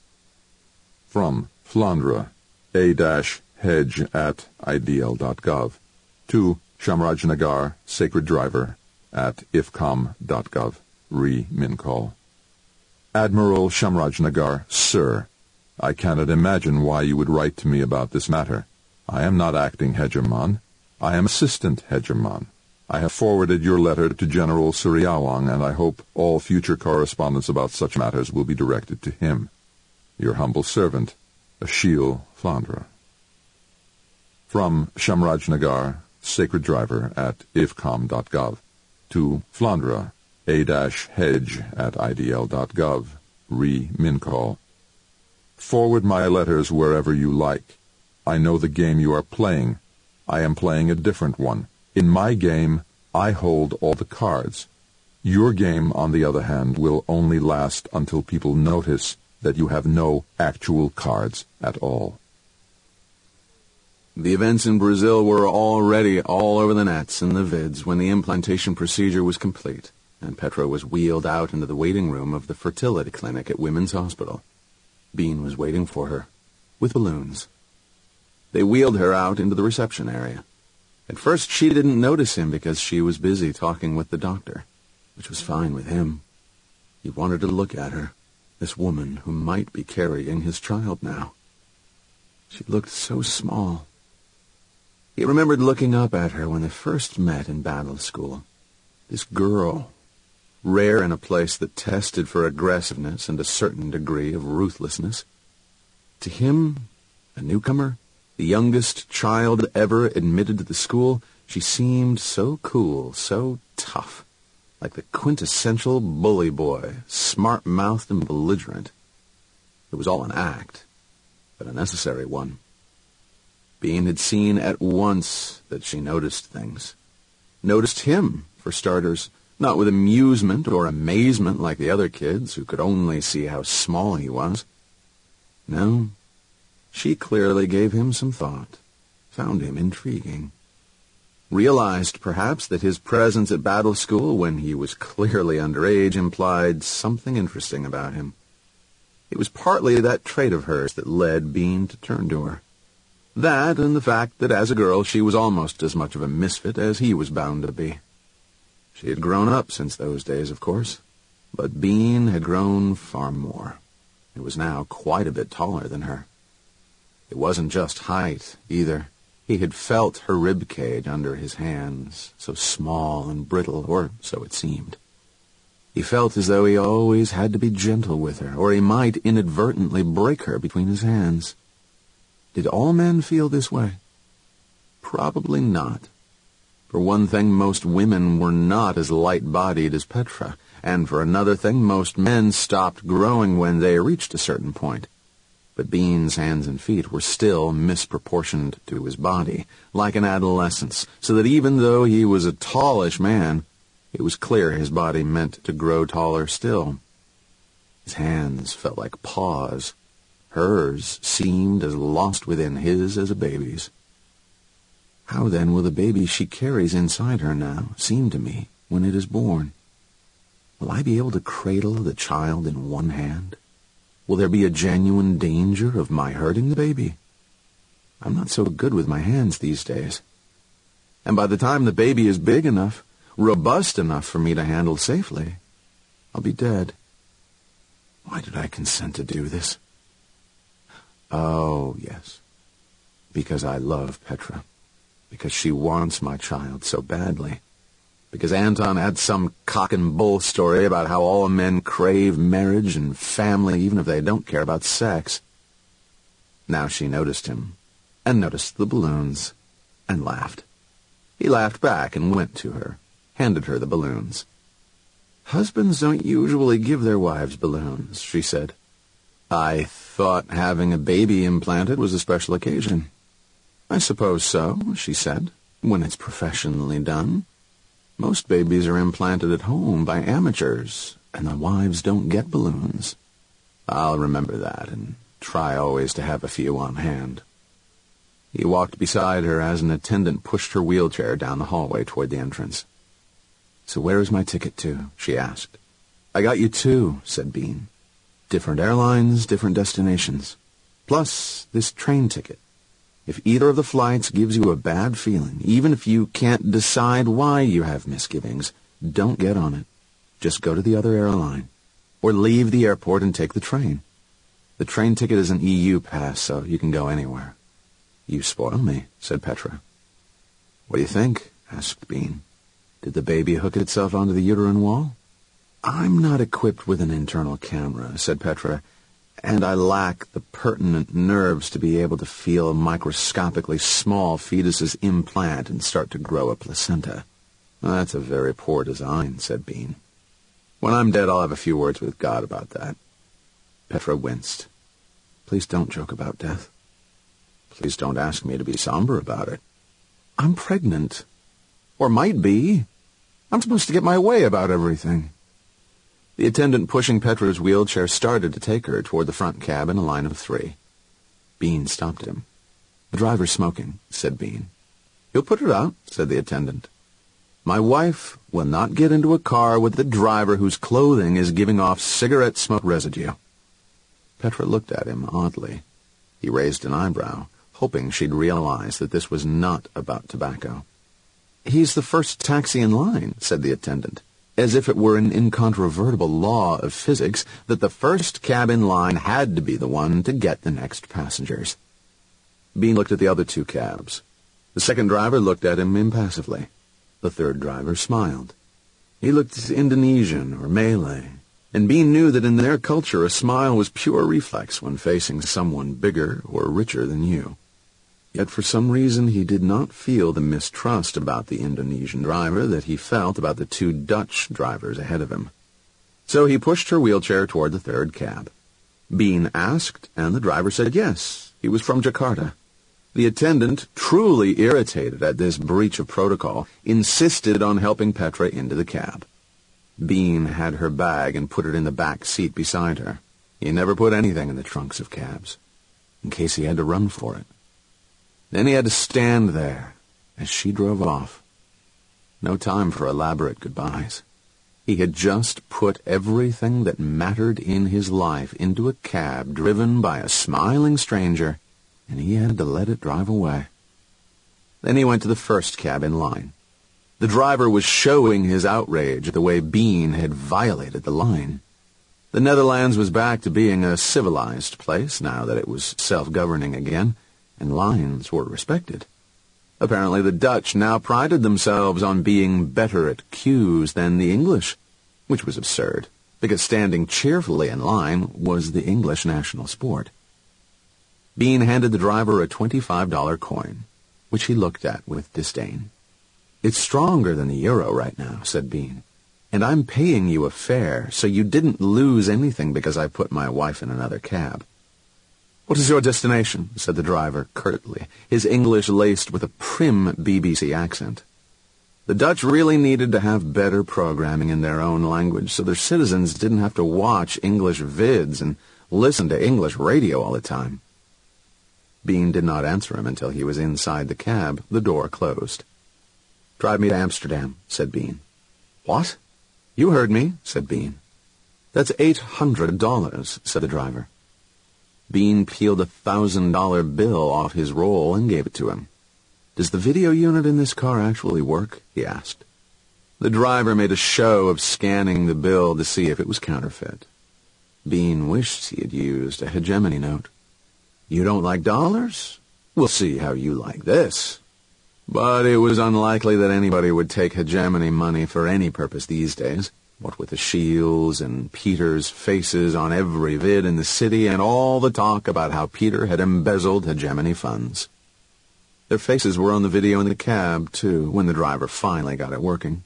From Flandre, A-Hedge at idl.gov, to Shamrajnagar, Sacred Driver at ifcom.gov, re Mincall. Admiral Shamrajnagar, Sir, I cannot imagine why you would write to me about this matter. I am not acting Hegemon. I am Assistant Hegemon. I have forwarded your letter to General Suriawong, and I hope all future correspondence about such matters will be directed to him. Your humble servant, Achille Flandre. From Shamrajnagar, Sacred Driver at ifcom.gov, to Flandre, A-Hedge at idl.gov, re Mincall. Forward my letters wherever you like. I know the game you are playing. I am playing a different one. In my game, I hold all the cards. Your game, on the other hand, will only last until people notice that you have no actual cards at all. The events in Brazil were already all over the nets and the vids when the implantation procedure was complete, and Petra was wheeled out into the waiting room of the fertility clinic at Women's Hospital. Bean was waiting for her, with balloons. They wheeled her out into the reception area. At first she didn't notice him because she was busy talking with the doctor, which was fine with him. He wanted to look at her, this woman who might be carrying his child now. She looked so small. He remembered looking up at her when they first met in Battle School. This girl, rare in a place that tested for aggressiveness and a certain degree of ruthlessness. To him, a newcomer, the youngest child ever admitted to the school, she seemed so cool, so tough, like the quintessential bully boy, smart-mouthed and belligerent. It was all an act, but a necessary one. Bean had seen at once that she noticed things. Noticed him, for starters, not with amusement or amazement like the other kids who could only see how small he was. No, she clearly gave him some thought, found him intriguing. Realized, perhaps, that his presence at Battle School when he was clearly underage implied something interesting about him. It was partly that trait of hers that led Bean to turn to her. That and the fact that as a girl she was almost as much of a misfit as he was bound to be. She had grown up since those days, of course, but Bean had grown far more. He was now quite a bit taller than her. It wasn't just height, either. He had felt her rib cage under his hands, so small and brittle, or so it seemed. He felt as though he always had to be gentle with her, or he might inadvertently break her between his hands. Did all men feel this way? Probably not. For one thing, most women were not as light-bodied as Petra, and for another thing, most men stopped growing when they reached a certain point. But Bean's hands and feet were still misproportioned to his body, like an adolescent's, so that even though he was a tallish man, it was clear his body meant to grow taller still. His hands felt like paws. Hers seemed as lost within his as a baby's. How then will the baby she carries inside her now seem to me when it is born? Will I be able to cradle the child in one hand? Will there be a genuine danger of my hurting the baby? I'm not so good with my hands these days. And by the time the baby is big enough, robust enough for me to handle safely, I'll be dead. Why did I consent to do this? Oh, yes. Because I love Petra. Because she wants my child so badly. Because Anton had some cock and bull story about how all men crave marriage and family even if they don't care about sex. Now she noticed him, and noticed the balloons, and laughed. He laughed back and went to her, handed her the balloons. Husbands don't usually give their wives balloons, she said. I thought having a baby implanted was a special occasion. I suppose so, she said, when it's professionally done. Most babies are implanted at home by amateurs, and the wives don't get balloons. I'll remember that and try always to have a few on hand. He walked beside her as an attendant pushed her wheelchair down the hallway toward the entrance. So where is my ticket to? She asked. I got you two, said Bean. Different airlines, different destinations. Plus this train ticket. If either of the flights gives you a bad feeling, even if you can't decide why you have misgivings, don't get on it. Just go to the other airline. Or leave the airport and take the train. The train ticket is an EU pass, so you can go anywhere. You spoil me, said Petra. What do you think? Asked Bean. Did the baby hook itself onto the uterine wall? I'm not equipped with an internal camera, said Petra, and I lack the pertinent nerves to be able to feel a microscopically small fetus's implant and start to grow a placenta. Well, that's a very poor design, said Bean. When I'm dead, I'll have a few words with God about that. Petra winced. Please don't joke about death. Please don't ask me to be somber about it. I'm pregnant. Or might be. I'm supposed to get my way about everything. The attendant pushing Petra's wheelchair started to take her toward the front cab in a line of 3. Bean stopped him. "The driver's smoking," said Bean. "He'll put it out," said the attendant. "My wife will not get into a car with the driver whose clothing is giving off cigarette smoke residue." Petra looked at him oddly. He raised an eyebrow, hoping she'd realize that this was not about tobacco. "He's the first taxi in line," said the attendant, as if it were an incontrovertible law of physics that the first cab in line had to be the one to get the next passengers. Bean looked at the other two cabs. The second driver looked at him impassively. The third driver smiled. He looked Indonesian or Malay, and Bean knew that in their culture a smile was pure reflex when facing someone bigger or richer than you. Yet for some reason he did not feel the mistrust about the Indonesian driver that he felt about the two Dutch drivers ahead of him. So he pushed her wheelchair toward the third cab. Bean asked, and the driver said yes, he was from Jakarta. The attendant, truly irritated at this breach of protocol, insisted on helping Petra into the cab. Bean had her bag and put it in the back seat beside her. He never put anything in the trunks of cabs, in case he had to run for it. Then he had to stand there as she drove off. No time for elaborate goodbyes. He had just put everything that mattered in his life into a cab driven by a smiling stranger, and he had to let it drive away. Then he went to the first cab in line. The driver was showing his outrage at the way Bean had violated the line. The Netherlands was back to being a civilized place now that it was self-governing again, and lines were respected. Apparently the Dutch now prided themselves on being better at queues than the English, which was absurd, because standing cheerfully in line was the English national sport. Bean handed the driver a $25 coin, which he looked at with disdain. "It's stronger than the euro right now," said Bean, "and I'm paying you a fare, so you didn't lose anything because I put my wife in another cab." "What is your destination?" said the driver curtly, his English laced with a prim BBC accent. The Dutch really needed to have better programming in their own language so their citizens didn't have to watch English vids and listen to English radio all the time. Bean did not answer him until he was inside the cab, the door closed. "Drive me to Amsterdam," said Bean. "What?" "You heard me," said Bean. "That's $800, said the driver. Bean peeled a $1,000 bill off his roll and gave it to him. "Does the video unit in this car actually work?" he asked. The driver made a show of scanning the bill to see if it was counterfeit. Bean wished he had used a hegemony note. "You don't like dollars? We'll see how you like this." But it was unlikely that anybody would take hegemony money for any purpose these days, what with the Shields and Peter's faces on every vid in the city and all the talk about how Peter had embezzled hegemony funds. Their faces were on the video in the cab, too, when the driver finally got it working.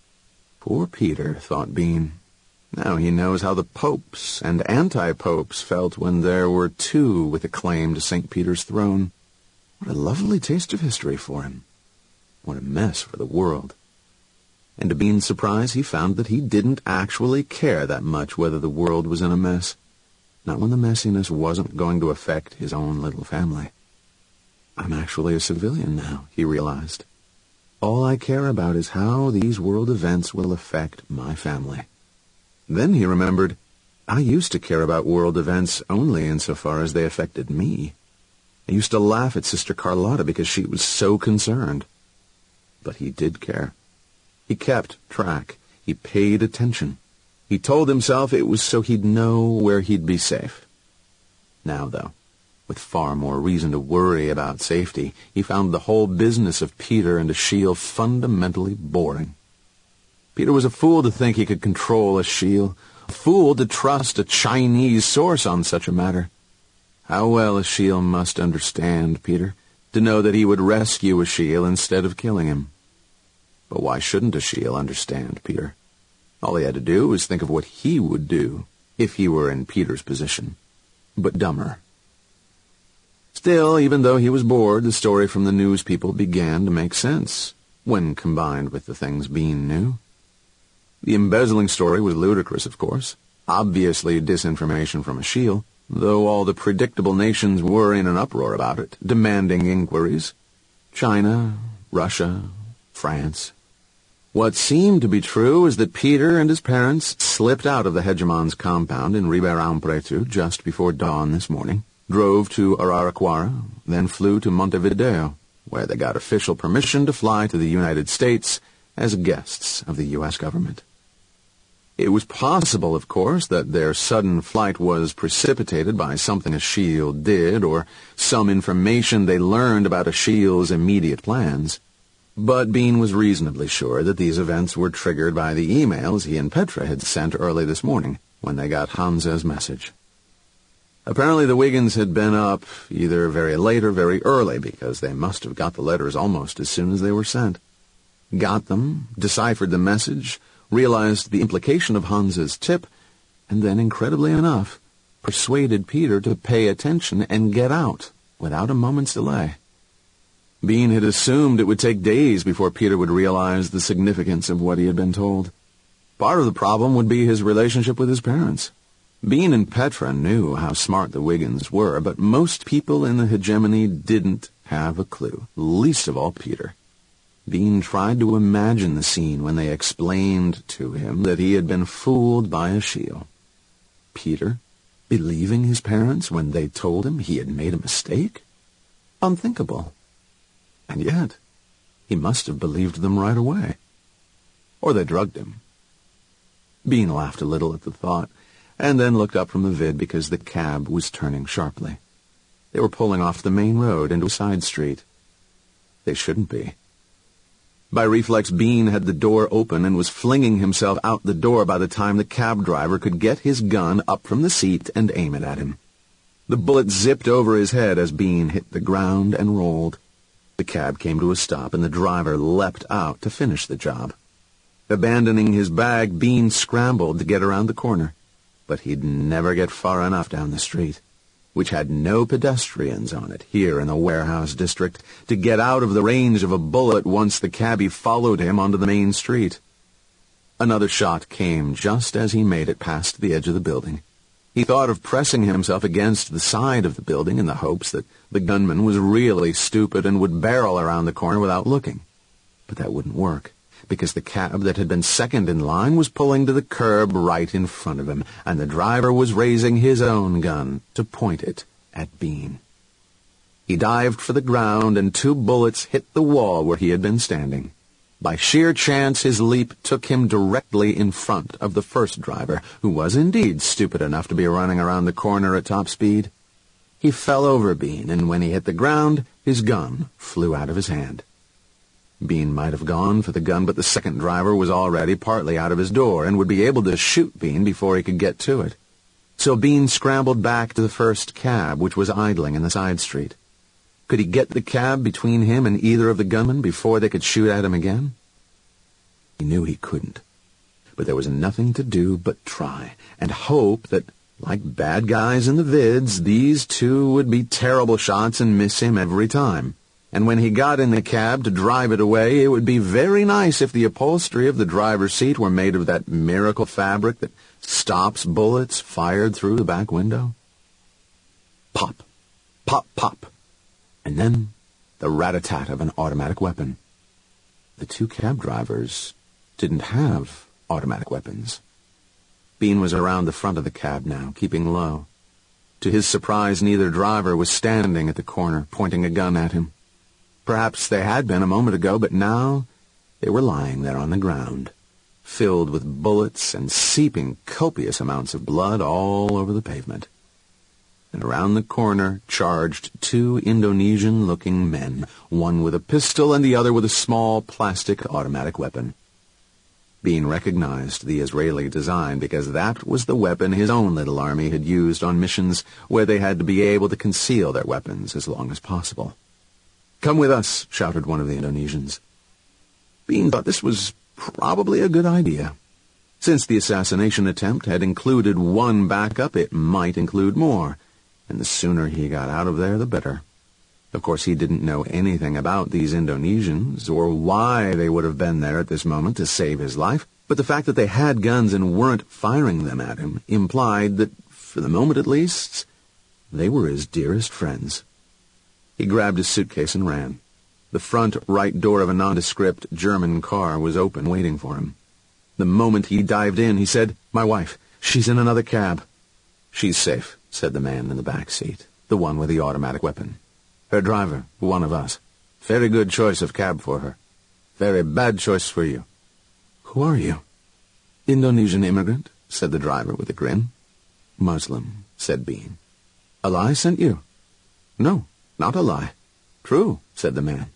Poor Peter, thought Bean. Now he knows how the popes and anti-popes felt when there were two with a claim to St. Peter's throne. What a lovely taste of history for him. What a mess for the world. And to Bean's surprise, he found that he didn't actually care that much whether the world was in a mess. Not when the messiness wasn't going to affect his own little family. I'm actually a civilian now, he realized. All I care about is how these world events will affect my family. Then he remembered, I used to care about world events only insofar as they affected me. I used to laugh at Sister Carlotta because she was so concerned. But he did care. He kept track. He paid attention. He told himself it was so he'd know where he'd be safe. Now, though, with far more reason to worry about safety, he found the whole business of Peter and Achille fundamentally boring. Peter was a fool to think he could control Achille, a fool to trust a Chinese source on such a matter. How well Achille must understand Peter, to know that he would rescue Achille instead of killing him. But why shouldn't Achille understand Peter? All he had to do was think of what he would do if he were in Peter's position, but dumber. Still, even though he was bored, the story from the news people began to make sense, when combined with the things Bean knew. The embezzling story was ludicrous, of course, obviously disinformation from Achille, though all the predictable nations were in an uproar about it, demanding inquiries. China, Russia, France. What seemed to be true is that Peter and his parents slipped out of the hegemon's compound in Ribeirão Preto just before dawn this morning, drove to Araraquara, then flew to Montevideo, where they got official permission to fly to the United States as guests of the U.S. government. It was possible, of course, that their sudden flight was precipitated by something Achille did, or some information they learned about Achille's immediate plans. But Bean was reasonably sure that these events were triggered by the emails he and Petra had sent early this morning, when they got Hansa's message. Apparently the Wiggins had been up either very late or very early, because they must have got the letters almost as soon as they were sent. Got them, deciphered the message, realized the implication of Hansa's tip, and then, incredibly enough, persuaded Peter to pay attention and get out without a moment's delay. Bean had assumed it would take days before Peter would realize the significance of what he had been told. Part of the problem would be his relationship with his parents. Bean and Petra knew how smart the Wiggins were, but most people in the hegemony didn't have a clue, least of all Peter. Bean tried to imagine the scene when they explained to him that he had been fooled by Achille. Peter, believing his parents when they told him he had made a mistake? Unthinkable. And yet, he must have believed them right away. Or they drugged him. Bean laughed a little at the thought, and then looked up from the vid because the cab was turning sharply. They were pulling off the main road into a side street. They shouldn't be. By reflex, Bean had the door open and was flinging himself out the door by the time the cab driver could get his gun up from the seat and aim it at him. The bullet zipped over his head as Bean hit the ground and rolled. The cab came to a stop, and the driver leapt out to finish the job. Abandoning his bag, Bean scrambled to get around the corner, but he'd never get far enough down the street, which had no pedestrians on it here in the warehouse district, to get out of the range of a bullet once the cabbie followed him onto the main street. Another shot came just as he made it past the edge of the building. He thought of pressing himself against the side of the building in the hopes that the gunman was really stupid and would barrel around the corner without looking. But that wouldn't work, because the cab that had been second in line was pulling to the curb right in front of him, and the driver was raising his own gun to point it at Bean. He dived for the ground, and 2 bullets hit the wall where he had been standing. By sheer chance, his leap took him directly in front of the first driver, who was indeed stupid enough to be running around the corner at top speed. He fell over Bean, and when he hit the ground, his gun flew out of his hand. Bean might have gone for the gun, but the second driver was already partly out of his door and would be able to shoot Bean before he could get to it. So Bean scrambled back to the first cab, which was idling in the side street. Could he get the cab between him and either of the gunmen before they could shoot at him again? He knew he couldn't, but there was nothing to do but try, and hope that, like bad guys in the vids, these 2 would be terrible shots and miss him every time. And when he got in the cab to drive it away, it would be very nice if the upholstery of the driver's seat were made of that miracle fabric that stops bullets fired through the back window. Pop, pop, pop. And then the rat-a-tat of an automatic weapon. The 2 cab drivers didn't have automatic weapons. Bean was around the front of the cab now, keeping low. To his surprise, neither driver was standing at the corner, pointing a gun at him. Perhaps they had been a moment ago, but now they were lying there on the ground, filled with bullets and seeping copious amounts of blood all over the pavement. And around the corner charged 2 Indonesian-looking men, one with a pistol and the other with a small plastic automatic weapon. Bean recognized the Israeli design because that was the weapon his own little army had used on missions where they had to be able to conceal their weapons as long as possible. "Come with us," shouted one of the Indonesians. Bean thought this was probably a good idea. Since the assassination attempt had included one backup, it might include more, and the sooner he got out of there, the better. Of course, he didn't know anything about these Indonesians, or why they would have been there at this moment to save his life, but the fact that they had guns and weren't firing them at him implied that, for the moment at least, They were his dearest friends. He grabbed his suitcase and ran. The front right door of a nondescript German car was open, waiting for him. The moment he dived in, he said, "My wife, she's in another cab." "She's safe," said the man in the back seat, the one with the automatic weapon. "Her driver, one of us. Very good choice of cab for her. Very bad choice for you." "Who are you?" "Indonesian immigrant," said the driver with a grin. "Muslim," said Bean. "A lie sent you?" "No, not a lie. True," said the man.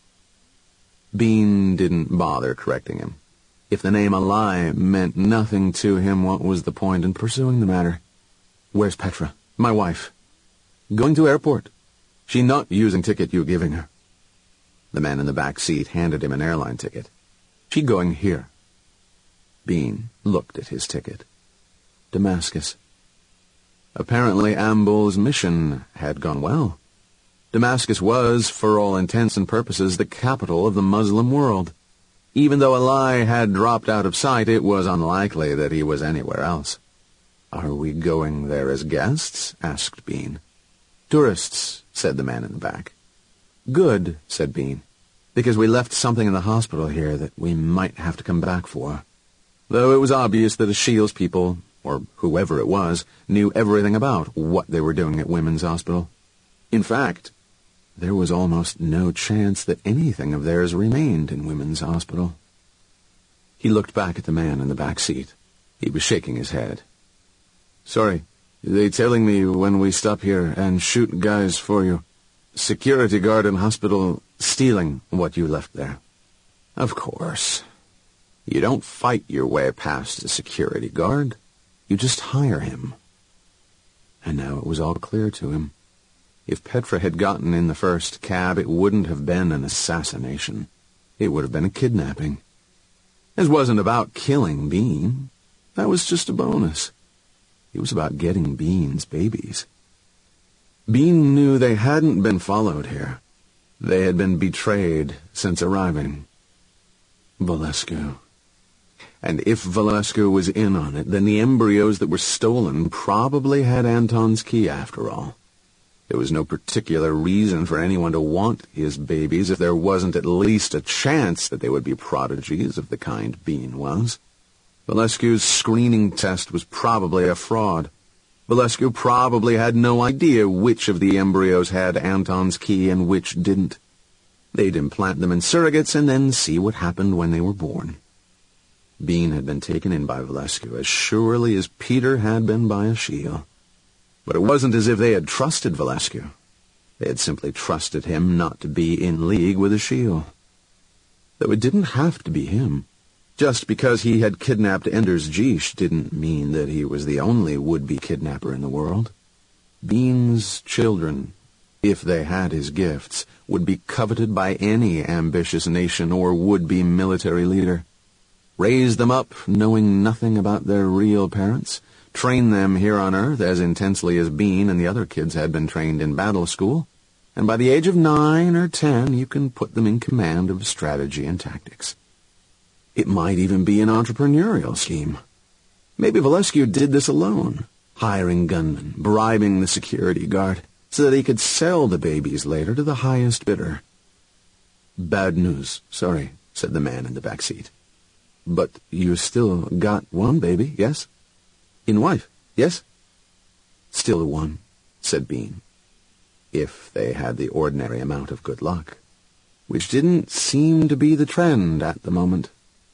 Bean didn't bother correcting him. If the name Alai meant nothing to him, what was the point in pursuing the matter? "Where's Petra? My wife?" "Going to airport. She not using ticket you giving her." The man in the back seat handed him an airline ticket. "She going here." Bean looked at his ticket. Damascus. Apparently Ambul's mission had gone well. Damascus was, for all intents and purposes, the capital of the Muslim world. Even though Alai had dropped out of sight, it was unlikely that he was anywhere else. "Are we going there as guests?" asked Bean. "Tourists," said the man in the back. "Good," said Bean, "because we left something in the hospital here that we might have to come back for." Though it was obvious that Ashiel's people, or whoever it was, knew everything about what they were doing at Women's Hospital. In fact, there was almost no chance that anything of theirs remained in Women's Hospital. He looked back at the man in the back seat. He was shaking his head. "Sorry, they telling me when we stop here and shoot guys for you. Security guard in hospital stealing what you left there." "Of course. You don't fight your way past a security guard. You just hire him." And now it was all clear to him. If Petra had gotten in the first cab, it wouldn't have been an assassination. It would have been a kidnapping. This wasn't about killing Bean. That was just a bonus. It was about getting Bean's babies. Bean knew they hadn't been followed here. They had been betrayed since arriving. Valescu. And if Valescu was in on it, then the embryos that were stolen probably had Anton's key after all. There was no particular reason for anyone to want his babies if there wasn't at least a chance that they would be prodigies of the kind Bean was. Valescu's screening test was probably a fraud. Valescu probably had no idea which of the embryos had Anton's key and which didn't. They'd implant them in surrogates and then see what happened when they were born. Bean had been taken in by Valescu as surely as Peter had been by Ashiel. But it wasn't as if they had trusted Valescu. They had simply trusted him not to be in league with Ashiel. Though it didn't have to be him. Just because he had kidnapped Ender's Jish didn't mean that he was the only would-be kidnapper in the world. Bean's children, if they had his gifts, would be coveted by any ambitious nation or would-be military leader. Raise them up knowing nothing about their real parents, train them here on Earth as intensely as Bean and the other kids had been trained in battle school, and by the age of 9 or 10 you can put them in command of strategy and tactics. It might even be an entrepreneurial scheme. Maybe Valescu did this alone, hiring gunmen, bribing the security guard, so that he could sell the babies later to the highest bidder. "Bad news, sorry," said the man in the back seat. "But you still got one baby, yes? In wife, yes?" "Still one," said Bean. If they had the ordinary amount of good luck, which didn't seem to be the trend at the moment.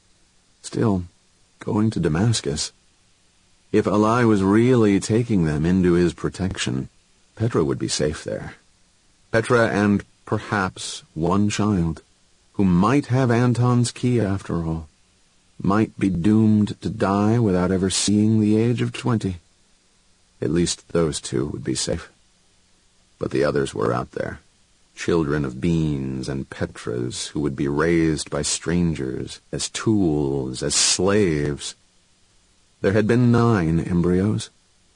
Still, going to Damascus. If Alai was really taking them into his protection, Petra would be safe there. Petra and perhaps one child, who might have Anton's key after all, might be doomed to die without ever seeing the age of 20. At least those two would be safe. But the others were out there, children of Beans and Petras who would be raised by strangers, as tools, as slaves. There had been 9 embryos.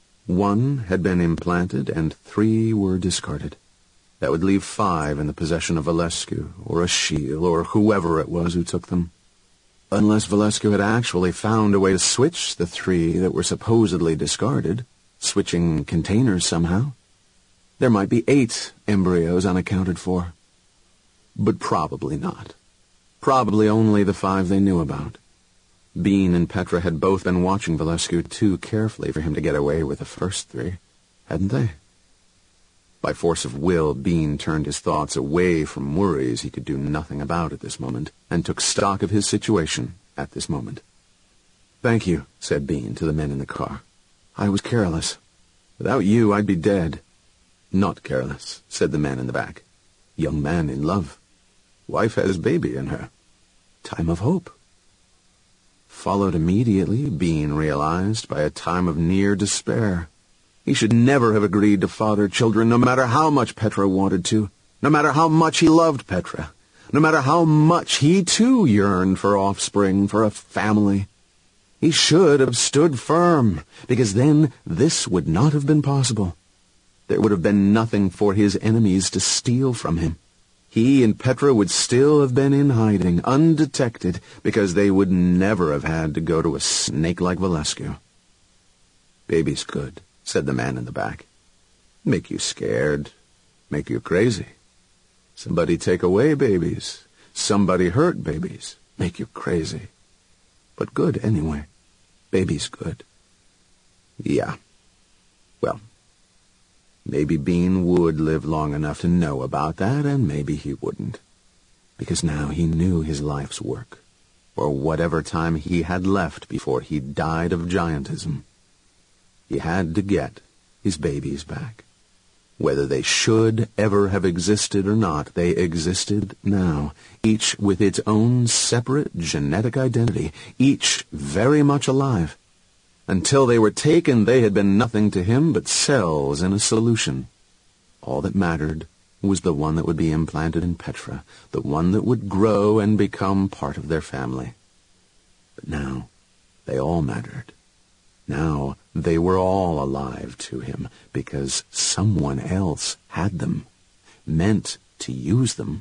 1 had been implanted and 3 were discarded. That would leave 5 in the possession of Valescu, or Ashiel, or whoever it was who took them. Unless Valescu had actually found a way to switch the 3 that were supposedly discarded, switching containers somehow. There might be 8 embryos unaccounted for. But probably not. Probably only the 5 they knew about. Bean and Petra had both been watching Valescu too carefully for him to get away with the first 3, hadn't they? By force of will, Bean turned his thoughts away from worries he could do nothing about at this moment, and took stock of his situation at this moment. "Thank you," said Bean to the men in the car. "I was careless. Without you, I'd be dead." "Not careless," said the man in the back. "Young man in love. Wife has baby in her. Time of hope." Followed immediately, Bean realized, by a time of near despair. He should never have agreed to father children, no matter how much Petra wanted to, no matter how much he loved Petra, no matter how much he too yearned for offspring, for a family. He should have stood firm, because then this would not have been possible. There would have been nothing for his enemies to steal from him. He and Petra would still have been in hiding, undetected, because they would never have had to go to a snake like Valescu. "Baby's good," said the man in the back. "Make you scared, make you crazy. Somebody take away babies, somebody hurt babies, make you crazy. But good anyway. Baby's good." Yeah. Well, maybe Bean would live long enough to know about that, and maybe he wouldn't. Because now he knew his life's work, or whatever time he had left before he died of giantism. He had to get his babies back. Whether they should ever have existed or not, they existed now, each with its own separate genetic identity, each very much alive. Until they were taken, they had been nothing to him but cells in a solution. All that mattered was the one that would be implanted in Petra, the one that would grow and become part of their family. But now, they all mattered. Now, they were all alive to him, because someone else had them, meant to use them.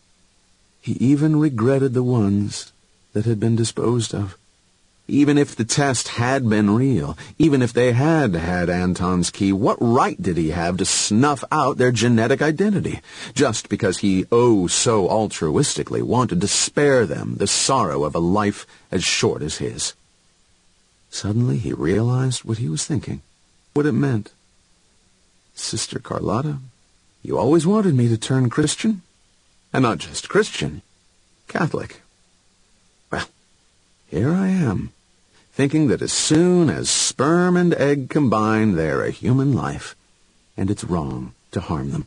He even regretted the ones that had been disposed of. Even if the test had been real, even if they had had Anton's key, what right did he have to snuff out their genetic identity, just because he, oh so altruistically, wanted to spare them the sorrow of a life as short as his? Suddenly he realized what he was thinking, what it meant. "Sister Carlotta, you always wanted me to turn Christian? And not just Christian, Catholic. Well, here I am, thinking that as soon as sperm and egg combine, they're a human life, and it's wrong to harm them.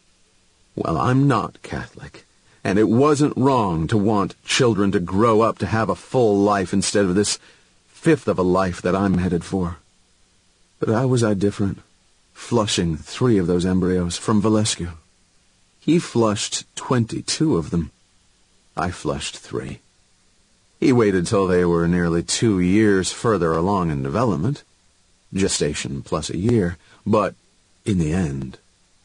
Well, I'm not Catholic, and it wasn't wrong to want children to grow up to have a full life instead of this fifth of a life that I'm headed for. But how was I different, flushing 3 of those embryos from Valescu? He flushed 22 of them. I flushed 3. He waited till they were nearly 2 years further along in development, gestation plus a year, but in the end,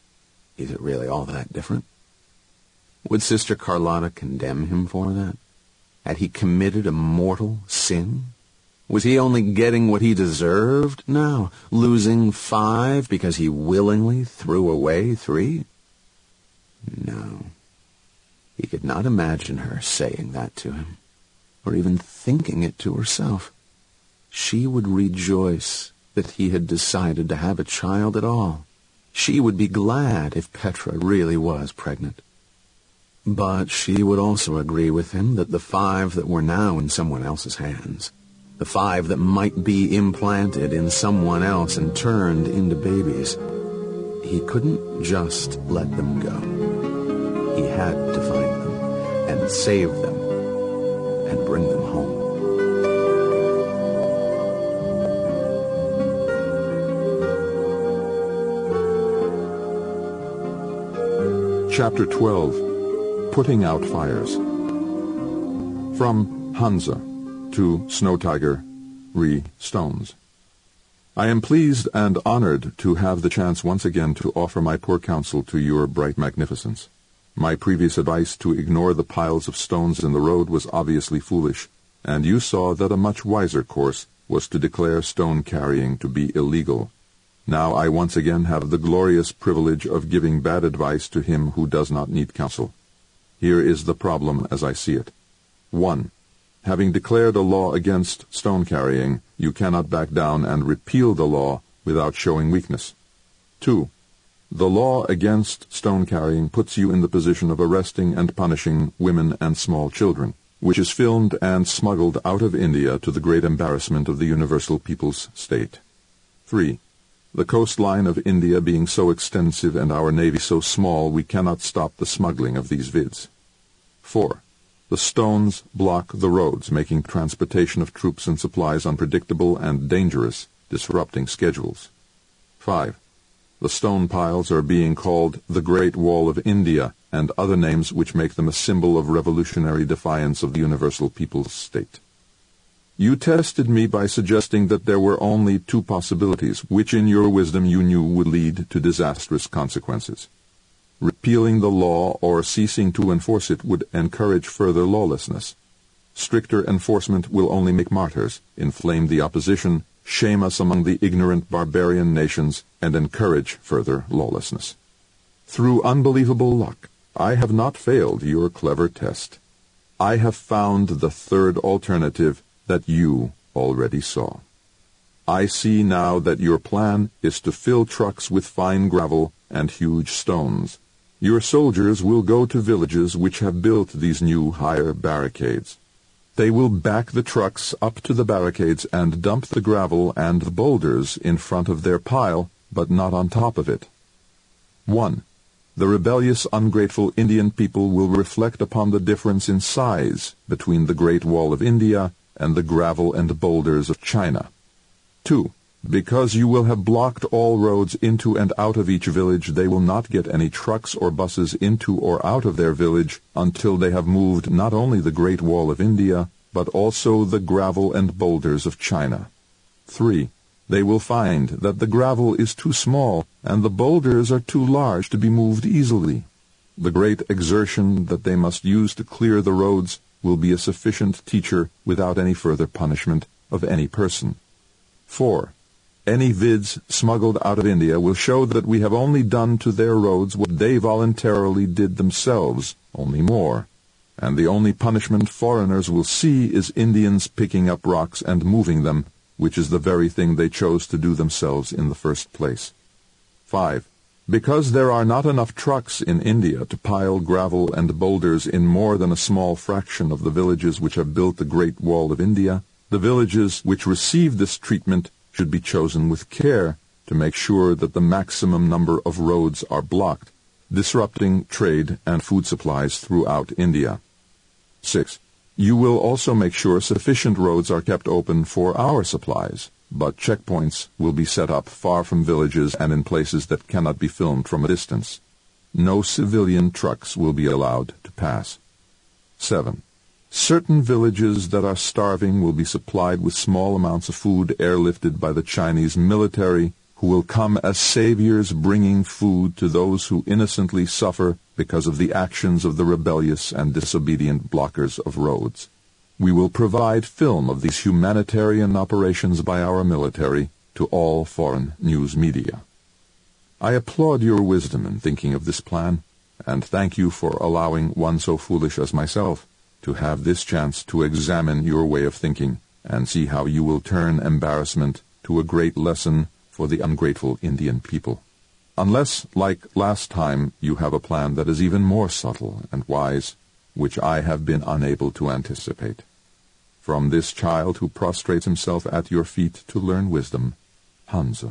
is it really all that different? Would Sister Carlotta condemn him for that? Had he committed a mortal sin? Was he only getting what he deserved now, losing 5 because he willingly threw away 3? No. He could not imagine her saying that to him, or even thinking it to herself. She would rejoice that he had decided to have a child at all. She would be glad if Petra really was pregnant. But she would also agree with him that the 5 that were now in someone else's hands, the 5 that might be implanted in someone else and turned into babies, he couldn't just let them go. He had to find them and save them and bring them home. Chapter 12. Putting Out Fires. From Hansa to Snow Tiger, Re Stones. I am pleased and honored to have the chance once again to offer my poor counsel to your bright magnificence. My previous advice to ignore the piles of stones in the road was obviously foolish, and you saw that a much wiser course was to declare stone carrying to be illegal. Now I once again have the glorious privilege of giving bad advice to him who does not need counsel. Here is the problem as I see it. 1. Having declared a law against stone-carrying, you cannot back down and repeal the law without showing weakness. 2. The law against stone-carrying puts you in the position of arresting and punishing women and small children, which is filmed and smuggled out of India to the great embarrassment of the Universal People's State. 3. The coastline of India being so extensive and our navy so small, we cannot stop the smuggling of these vids. 4. The stones block the roads, making transportation of troops and supplies unpredictable and dangerous, disrupting schedules. 5. The stone piles are being called the Great Wall of India, and other names which make them a symbol of revolutionary defiance of the Universal People's State. You tested me by suggesting that there were only 2 possibilities, which in your wisdom you knew would lead to disastrous consequences. Repealing the law or ceasing to enforce it would encourage further lawlessness. Stricter enforcement will only make martyrs, inflame the opposition, shame us among the ignorant barbarian nations, and encourage further lawlessness. Through unbelievable luck, I have not failed your clever test. I have found the third alternative that you already saw. I see now that your plan is to fill trucks with fine gravel and huge stones. Your soldiers will go to villages which have built these new higher barricades. They will back the trucks up to the barricades and dump the gravel and the boulders in front of their pile, but not on top of it. 1. The rebellious, ungrateful Indian people will reflect upon the difference in size between the Great Wall of India and the gravel and boulders of China. 2. Because you will have blocked all roads into and out of each village, they will not get any trucks or buses into or out of their village until they have moved not only the Great Wall of India, but also the gravel and boulders of China. 3. They will find that the gravel is too small and the boulders are too large to be moved easily. The great exertion that they must use to clear the roads will be a sufficient teacher without any further punishment of any person. 4. Any vids smuggled out of India will show that we have only done to their roads what they voluntarily did themselves, only more, and the only punishment foreigners will see is Indians picking up rocks and moving them, which is the very thing they chose to do themselves in the first place. 5. Because there are not enough trucks in India to pile gravel and boulders in more than a small fraction of the villages which have built the Great Wall of India, the villages which receive this treatment should be chosen with care to make sure that the maximum number of roads are blocked, disrupting trade and food supplies throughout India. 6. You will also make sure sufficient roads are kept open for our supplies, but checkpoints will be set up far from villages and in places that cannot be filmed from a distance. No civilian trucks will be allowed to pass. 7. Certain villages that are starving will be supplied with small amounts of food airlifted by the Chinese military, who will come as saviors bringing food to those who innocently suffer because of the actions of the rebellious and disobedient blockers of roads. We will provide film of these humanitarian operations by our military to all foreign news media. I applaud your wisdom in thinking of this plan, and thank you for allowing one so foolish as myself to have this chance to examine your way of thinking and see how you will turn embarrassment to a great lesson for the ungrateful Indian people. Unless, like last time, you have a plan that is even more subtle and wise, which I have been unable to anticipate. From this child who prostrates himself at your feet to learn wisdom, Hansa.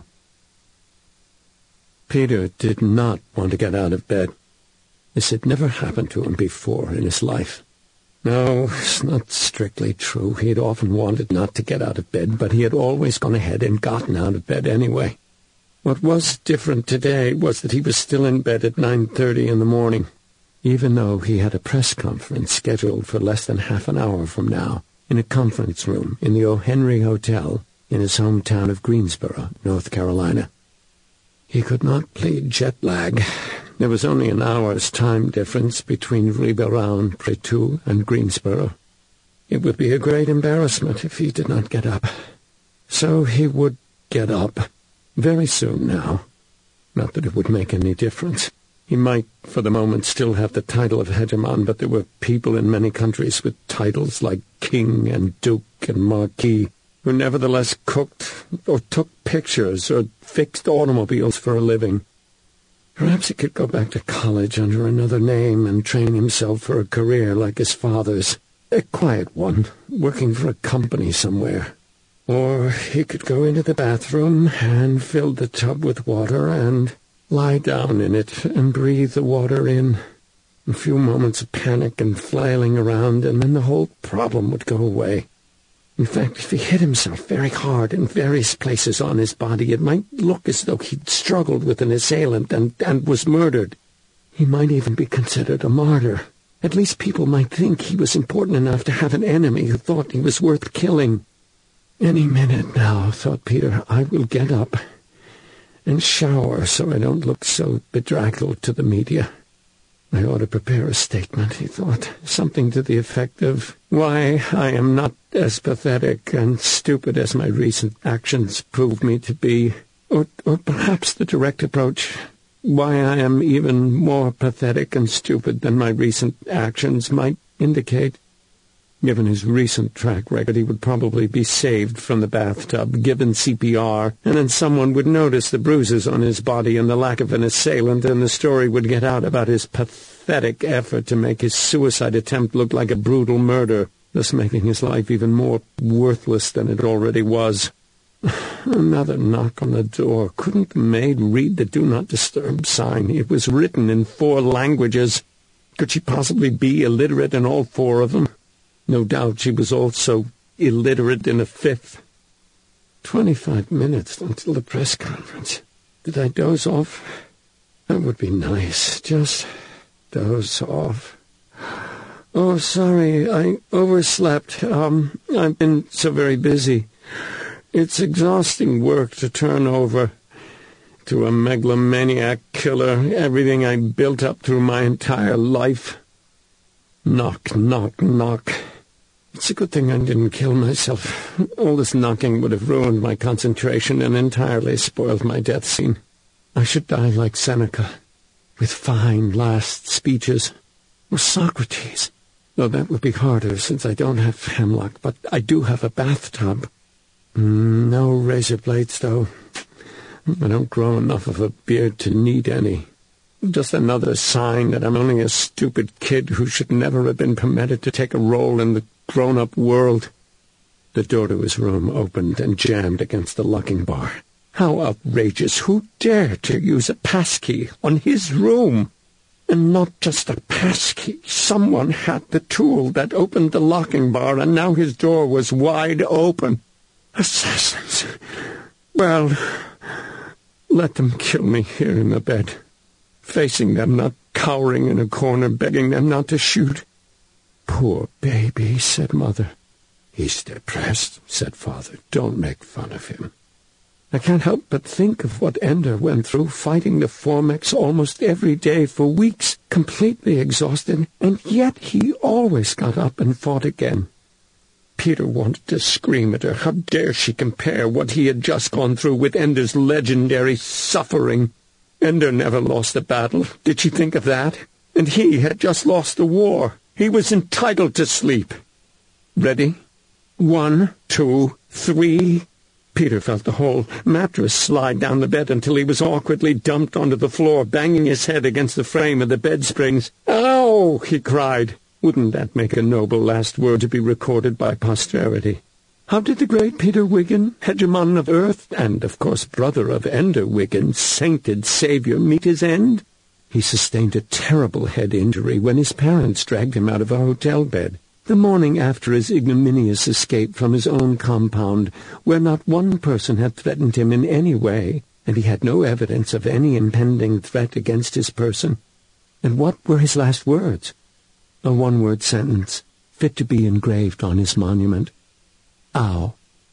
Peter did not want to get out of bed. This had never happened to him before in his life. No, it's not strictly true. He had often wanted not to get out of bed, but he had always gone ahead and gotten out of bed anyway. What was different today was that he was still in bed at 9:30 in the morning, even though he had a press conference scheduled for less than half an hour from now in a conference room in the O. Henry Hotel in his hometown of Greensboro, North Carolina. He could not plead jet lag. There was only an hour's time difference between Ribeirão-Preto and Greensboro. It would be a great embarrassment if he did not get up. So he would get up Very soon now. Not that it would make any difference. He might, for the moment, still have the title of hegemon, but there were people in many countries with titles like king and duke and marquis who nevertheless cooked or took pictures or fixed automobiles for a living. Perhaps he could go back to college under another name and train himself for a career like his father's. A quiet one, working for a company somewhere. Or he could go into the bathroom and fill the tub with water and lie down in it and breathe the water in. A few moments of panic and flailing around, and then the whole problem would go away. In fact, if he hit himself very hard in various places on his body, it might look as though he'd struggled with an assailant and was murdered. He might even be considered a martyr. At least people might think he was important enough to have an enemy who thought he was worth killing. Any minute now, thought Peter, I will get up and shower so I don't look so bedraggled to the media. I ought to prepare a statement, he thought, something to the effect of why I am not as pathetic and stupid as my recent actions prove me to be, or perhaps the direct approach, why I am even more pathetic and stupid than my recent actions might indicate. Given his recent track record, he would probably be saved from the bathtub, given CPR, and then someone would notice the bruises on his body and the lack of an assailant, and the story would get out about his pathetic effort to make his suicide attempt look like a brutal murder, thus making his life even more worthless than it already was. Another knock on the door. Couldn't the maid read the Do Not Disturb sign? It was written in 4 languages. Could she possibly be illiterate in all 4 of them? No doubt she was also illiterate in a 5th. 25 minutes until the press conference. Did I doze off? That would be nice. Just doze off. Oh, sorry, I overslept. I've been so very busy. It's exhausting work to turn over to a megalomaniac killer everything I built up through my entire life. Knock, knock, knock. It's a good thing I didn't kill myself. All this knocking would have ruined my concentration and entirely spoiled my death scene. I should die like Seneca, with fine last speeches, or Socrates, though that would be harder since I don't have hemlock, but I do have a bathtub. No razor blades, though. I don't grow enough of a beard to need any. Just another sign that I'm only a stupid kid who should never have been permitted to take a role in the grown-up world. The door to his room opened and jammed against the locking bar. How outrageous! Who dared to use a passkey on his room? And not just a passkey. Someone had the tool that opened the locking bar, and now his door was wide open. Assassins! Well, let them kill me here in the bed, facing them, not cowering in a corner, begging them not to shoot. Poor baby, said Mother. He's depressed, said Father. Don't make fun of him. I can't help but think of what Ender went through, fighting the Formex almost every day for weeks, completely exhausted, and yet he always got up and fought again. Peter wanted to scream at her. How dare she compare what he had just gone through with Ender's legendary suffering? Ender never lost a battle. Did she think of that? And he had just lost the war. He was entitled to sleep. Ready? 1, 2, 3... Peter felt the whole mattress slide down the bed until he was awkwardly dumped onto the floor, banging his head against the frame of the bed springs. "Ow!" he cried. Wouldn't that make a noble last word to be recorded by posterity? How did the great Peter Wiggin, hegemon of Earth, and, of course, brother of Ender Wiggin, sainted savior, meet his end? He sustained a terrible head injury when his parents dragged him out of a hotel bed, the morning after his ignominious escape from his own compound, where not one person had threatened him in any way, and he had no evidence of any impending threat against his person. And what were his last words? A one-word sentence, fit to be engraved on his monument. Ow.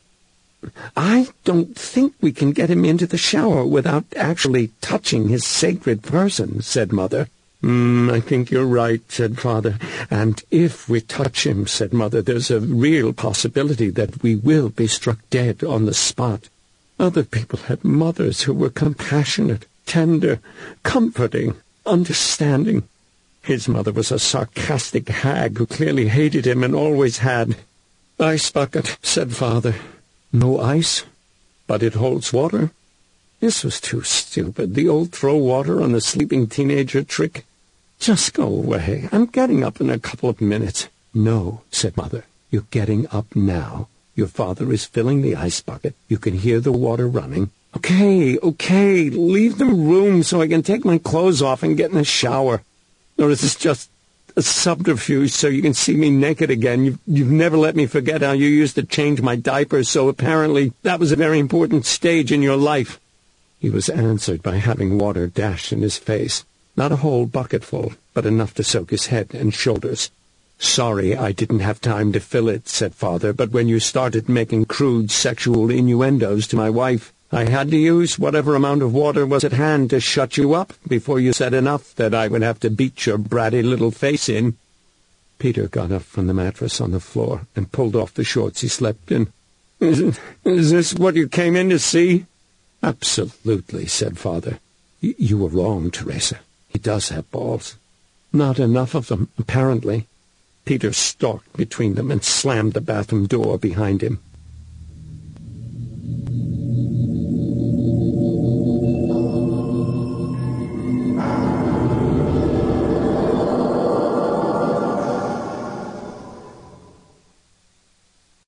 I don't think we can get him into the shower without actually touching his sacred person, said Mother. I think you're right, said Father. And if we touch him, said Mother, there's a real possibility that we will be struck dead on the spot. Other people had mothers who were compassionate, tender, comforting, understanding. His mother was a sarcastic hag who clearly hated him and always had. "Ice bucket," said Father. "No ice, but it holds water." This was too stupid, the old throw water on the sleeping teenager trick. "Just go away. I'm getting up in a couple of minutes." "No," said Mother. "You're getting up now. Your father is filling the ice bucket. You can hear the water running." Okay, leave the room so I can take my clothes off and get in the shower. Or is this just a subterfuge so you can see me naked again? You've never let me forget how you used to change my diapers, so apparently that was a very important stage in your life. He was answered by having water dashed in his face. Not a whole bucketful, but enough to soak his head and shoulders. "Sorry I didn't have time to fill it," said Father, "but when you started making crude sexual innuendos to my wife, I had to use whatever amount of water was at hand to shut you up before you said enough that I would have to beat your bratty little face in." Peter got up from the mattress on the floor and pulled off the shorts he slept in. Is this what you came in to see?" "Absolutely," said Father. You were wrong, Teresa. He does have balls." "Not enough of them, apparently." Peter stalked between them and slammed the bathroom door behind him.